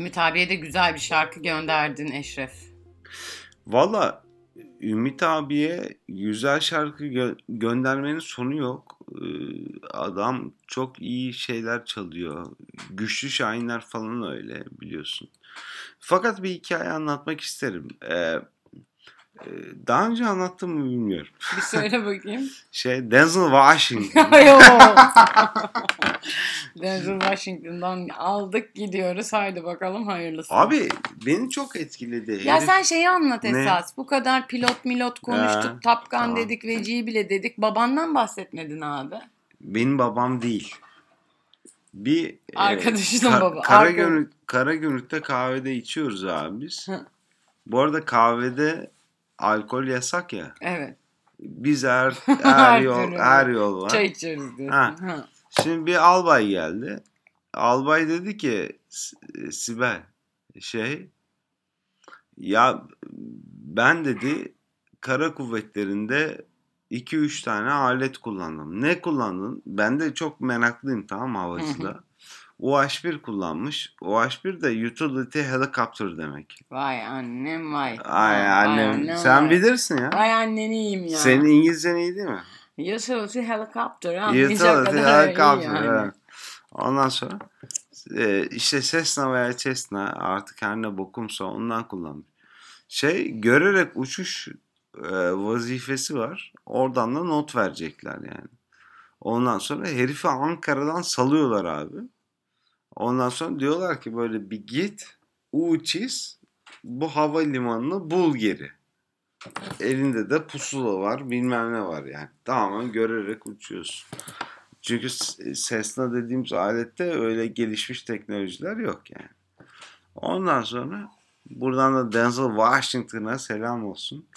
Ümit abiye de güzel bir şarkı gönderdin Eşref.
Valla Ümit abiye güzel şarkı gö- göndermenin sonu yok. Ee, adam çok iyi şeyler çalıyor. Güçlü Şahinler falan öyle biliyorsun. Fakat bir hikaye anlatmak isterim. Ee, e, daha önce anlattım mı bilmiyorum.
Bir söyle bakayım.
Şey Denzel Washington.
Yok. Denzel Washington'dan aldık gidiyoruz. Haydi bakalım hayırlısı.
Abi beni çok etkiledi.
Ya
Herif-
sen şeyi anlat
Ne?
esas. Bu kadar pilot milot konuştuk.
Ya,
Top Gun
tamam.
dedik. Veci'yi bile dedik. Babandan bahsetmedin abi.
Benim babam değil. Bir
Arkadaşının
ka-
baba.
Karagümrük, Karagümrük'te kahvede içiyoruz abi biz.
Hı.
Bu arada kahvede alkol yasak ya.
Evet.
Biz her
Her
her yol
türlü.
her yol var.
Çay içeriz diyorsun.
Ha.
Ha.
Şimdi bir albay geldi. Albay dedi ki "S- Sibel şey ya ben dedi kara kuvvetlerinde iki üç tane alet kullandım. Ne kullandın? Ben de çok meraklıyım tamam mı havacılığa. U H bir kullanmış. U H bir de Utility Helicopter demek.
Vay annem vay.
Ay
Vay
annem
annem
sen
vay.
bilirsin ya.
Vay anneni iyiyim ya.
Senin İngilizcen iyi değil mi?
Utility helicopter
Utility
anlayacak kadar iyi
Helicopter.
yani.
Evet. Ondan sonra e, işte Cessna veya Cessna artık her ne bokumsa ondan kullanmış. Şey görerek uçuş e, vazifesi var. Oradan da not verecekler yani. Ondan sonra herifi Ankara'dan salıyorlar abi. Ondan sonra diyorlar ki böyle bir git U çiz bu havalimanını bul geri. Elinde de pusula var bilmem ne var yani. Tamamen görerek uçuyorsun. Çünkü Cessna dediğimiz alette öyle gelişmiş teknolojiler yok yani. Ondan sonra buradan da Denzel Washington'a selam olsun.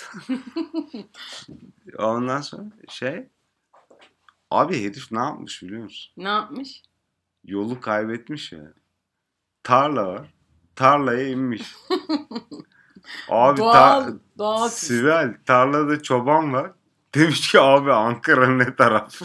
Ondan sonra şey abi herif ne yapmış biliyor musun?
Ne yapmış?
Yolu kaybetmiş ya. Tarla var. Tarlaya inmiş. Abi
Doğal,
ta-
doğal.
Sibel tarlada çoban var. Demiş ki abi Ankara ne taraf?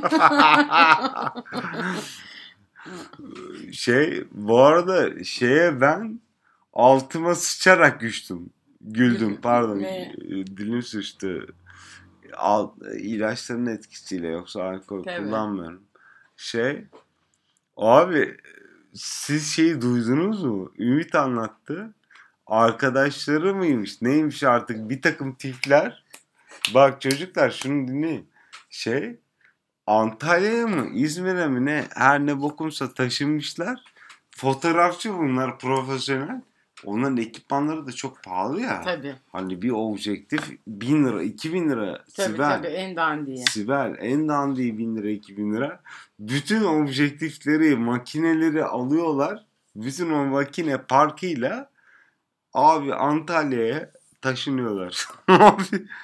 şey bu arada şeye ben altıma sıçarak güçtüm. Güldüm pardon.
Ne?
Dilim sıçtı. Al, ilaçların etkisiyle yoksa alkol
Tabii.
kullanmıyorum. Şey abi siz şeyi duydunuz mu? Ümit anlattı. Arkadaşları mıymış? Neymiş artık bir takım tipler. Bak çocuklar şunu dinleyin. Şey Antalya'ya mı İzmir'e mi ne her ne bokumsa taşınmışlar. Fotoğrafçı bunlar profesyonel. Onların ekipmanları da çok pahalı ya.
Tabii.
Hani bir objektif bin lira iki bin lira.
Tabii
Sibel.
tabii en dandiği.
Sibel en dandiği bin lira iki bin lira. Bütün objektifleri makineleri alıyorlar. Bütün o makine parkıyla abi Antalya'ya taşınıyorlar. Abi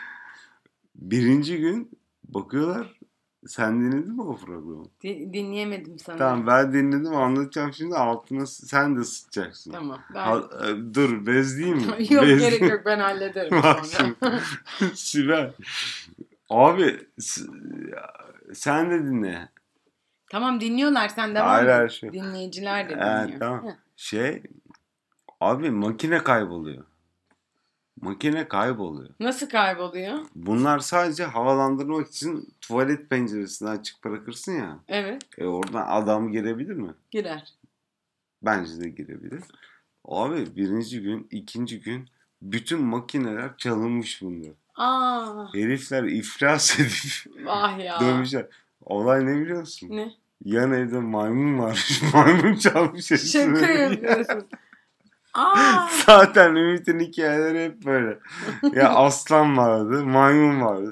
birinci gün bakıyorlar. Sen dinledin mi o programı?
Di- dinleyemedim sana.
Tamam ben dinledim anlatacağım şimdi altına sen de sıçacaksın.
Tamam. Ben...
Ha, e, dur bezleyeyim mi?
yok
Bezleyeyim.
gerek yok ben hallederim
Bak
sonra.
şimdi. Sibel. Abi s- sen de dinle.
Tamam dinliyorlar sen devam
Hayır, hayır,
et.
şu-
Dinleyiciler de
Evet,
dinliyor.
tamam.
Heh.
Şey abi makine kayboluyor. Makine kayboluyor.
Nasıl kayboluyor?
Bunlar sadece havalandırmak için tuvalet penceresini açık bırakırsın ya.
Evet
E oradan adam girebilir mi?
girer.
Bence de girebilir. Abi birinci gün, ikinci gün bütün makineler çalınmış bunda.
Aa
Herifler iflas edip
vah ya.
dönmüşler. Olay ne biliyor musun?
Ne?
Yan evde maymun var. Maymun çalmış hepsini.
Şaka yapıyorsun. Aa
Zaten Ümit'in hikayeleri hep böyle. Ya aslan vardı, maymun vardı.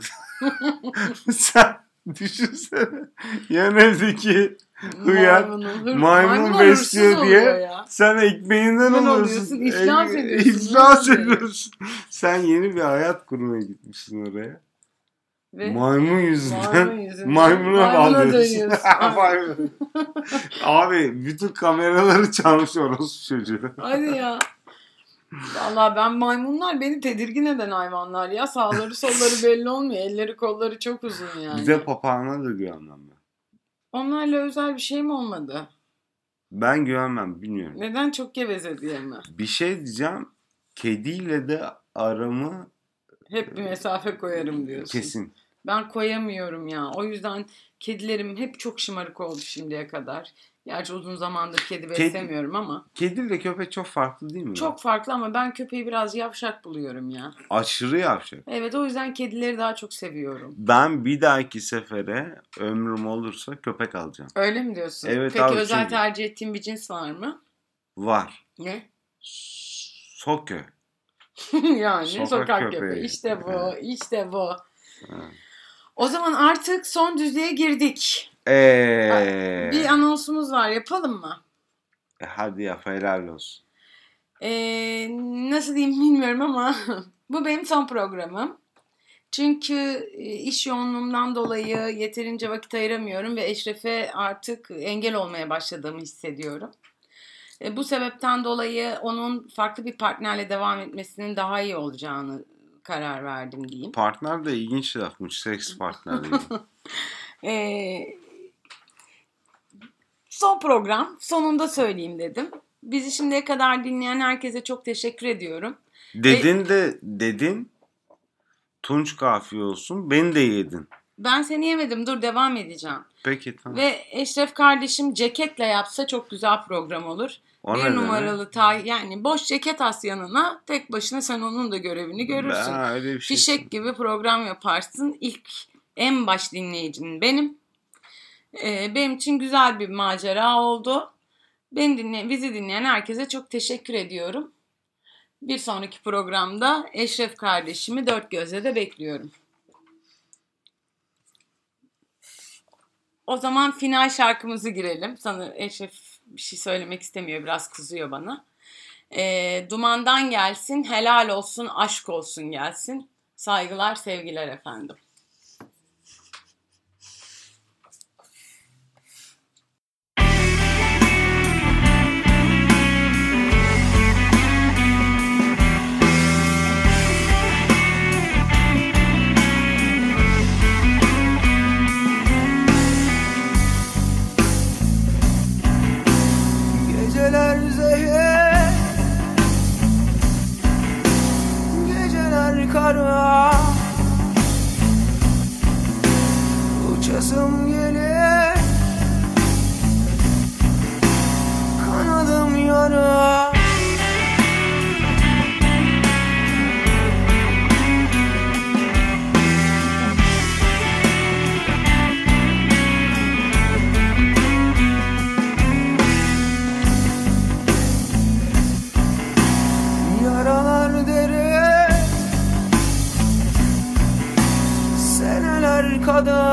Sen düşünsene. Yan evdeki hıyar
Maymunu, hır-
maymun
maymun
besliyor
hırsız
diye
oluyor ya.
sen ekmeğinden
Sen
alıyorsun.
oluyorsun, iflas
Ek-
ediyorsun.
İflas
Ne oluyor?
ediyorsun. Sen yeni bir hayat kurmaya gitmişsin oraya.
Ve
Maymun yüzünden,
maymun yüzünden
maymuna
maymuna
bağlıyorsun.
dönüyorsun.
Maymun. Abi bütün kameraları çalmış orası çocuğu.
hadi ya. Vallahi ben maymunlar beni tedirgin eden hayvanlar ya. Sağları solları belli olmuyor. Elleri kolları çok uzun yani.
Bir de papağana da güvenmem ben.
Onlarla özel bir şey mi olmadı?
Ben güvenmem, bilmiyorum.
Neden? Çok geveze diye mi?
Bir şey diyeceğim. Kediyle de aramı
Hep bir mesafe koyarım diyorsun.
kesin.
Ben koyamıyorum ya. O yüzden kedilerim hep çok şımarık oldu şimdiye kadar. Gerçi uzun zamandır kedi beslemiyorum ama.
Kediyle köpek çok farklı değil mi?
Çok farklı ama ben köpeği biraz yavşak buluyorum ya.
Aşırı yavşak.
Evet, o yüzden kedileri daha çok seviyorum.
Ben bir dahaki sefere ömrüm olursa köpek alacağım.
Öyle mi diyorsun?
Evet
Peki
abi,
özel
çünkü-
tercih ettiğin bir cins var mı?
Var.
Ne?
Sokö.
Yani
Sokak
sokak,
köpeği.
köpeği. İşte bu,
Evet.
işte bu.
Evet.
O zaman artık son düzlüğe girdik.
Eee.
Bir anonsumuz var, yapalım mı?
E, hadi yap, helal olsun.
Ee, nasıl diyeyim bilmiyorum ama bu benim son programım. Çünkü e, iş yoğunluğumdan dolayı yeterince vakit ayıramıyorum ve Eşref'e artık engel olmaya başladığımı hissediyorum. E, bu sebepten dolayı onun farklı bir partnerle devam etmesinin daha iyi olacağını karar verdim diyeyim.
Partner de ilginç lafmış. Seks partneri.
Ee, son program. Sonunda söyleyeyim dedim. Bizi şimdiye kadar dinleyen herkese çok teşekkür ediyorum.
Dedin de dedin. Tunç kafiye olsun. Beni de yedin.
Ben seni yemedim. Dur, devam edeceğim.
Peki tamam.
Ve Eşref kardeşim ceketle yapsa çok güzel program olur.
O
bir
ne demek?
numaralı tay, yani boş ceket as yanına, tek başına sen onun da görevini görürsün.
Ben öyle bir şey.
Fişek gibi program yaparsın. İlk en baş dinleyicin benim. Ee, benim için güzel bir macera oldu. Beni dinleyen, bizi dinleyen herkese çok teşekkür ediyorum. Bir sonraki programda Eşref kardeşimi dört gözle de bekliyorum. O zaman final şarkımızı girelim. Sana Eşref bir şey söylemek istemiyor, biraz kızıyor bana. Ee, Dumandan gelsin, helal olsun, aşk olsun gelsin. Saygılar, sevgiler efendim.
Geceler zehir, geceler kara. Uçasım gelir, kanadım yara. Yaralar derin, seneler kadar.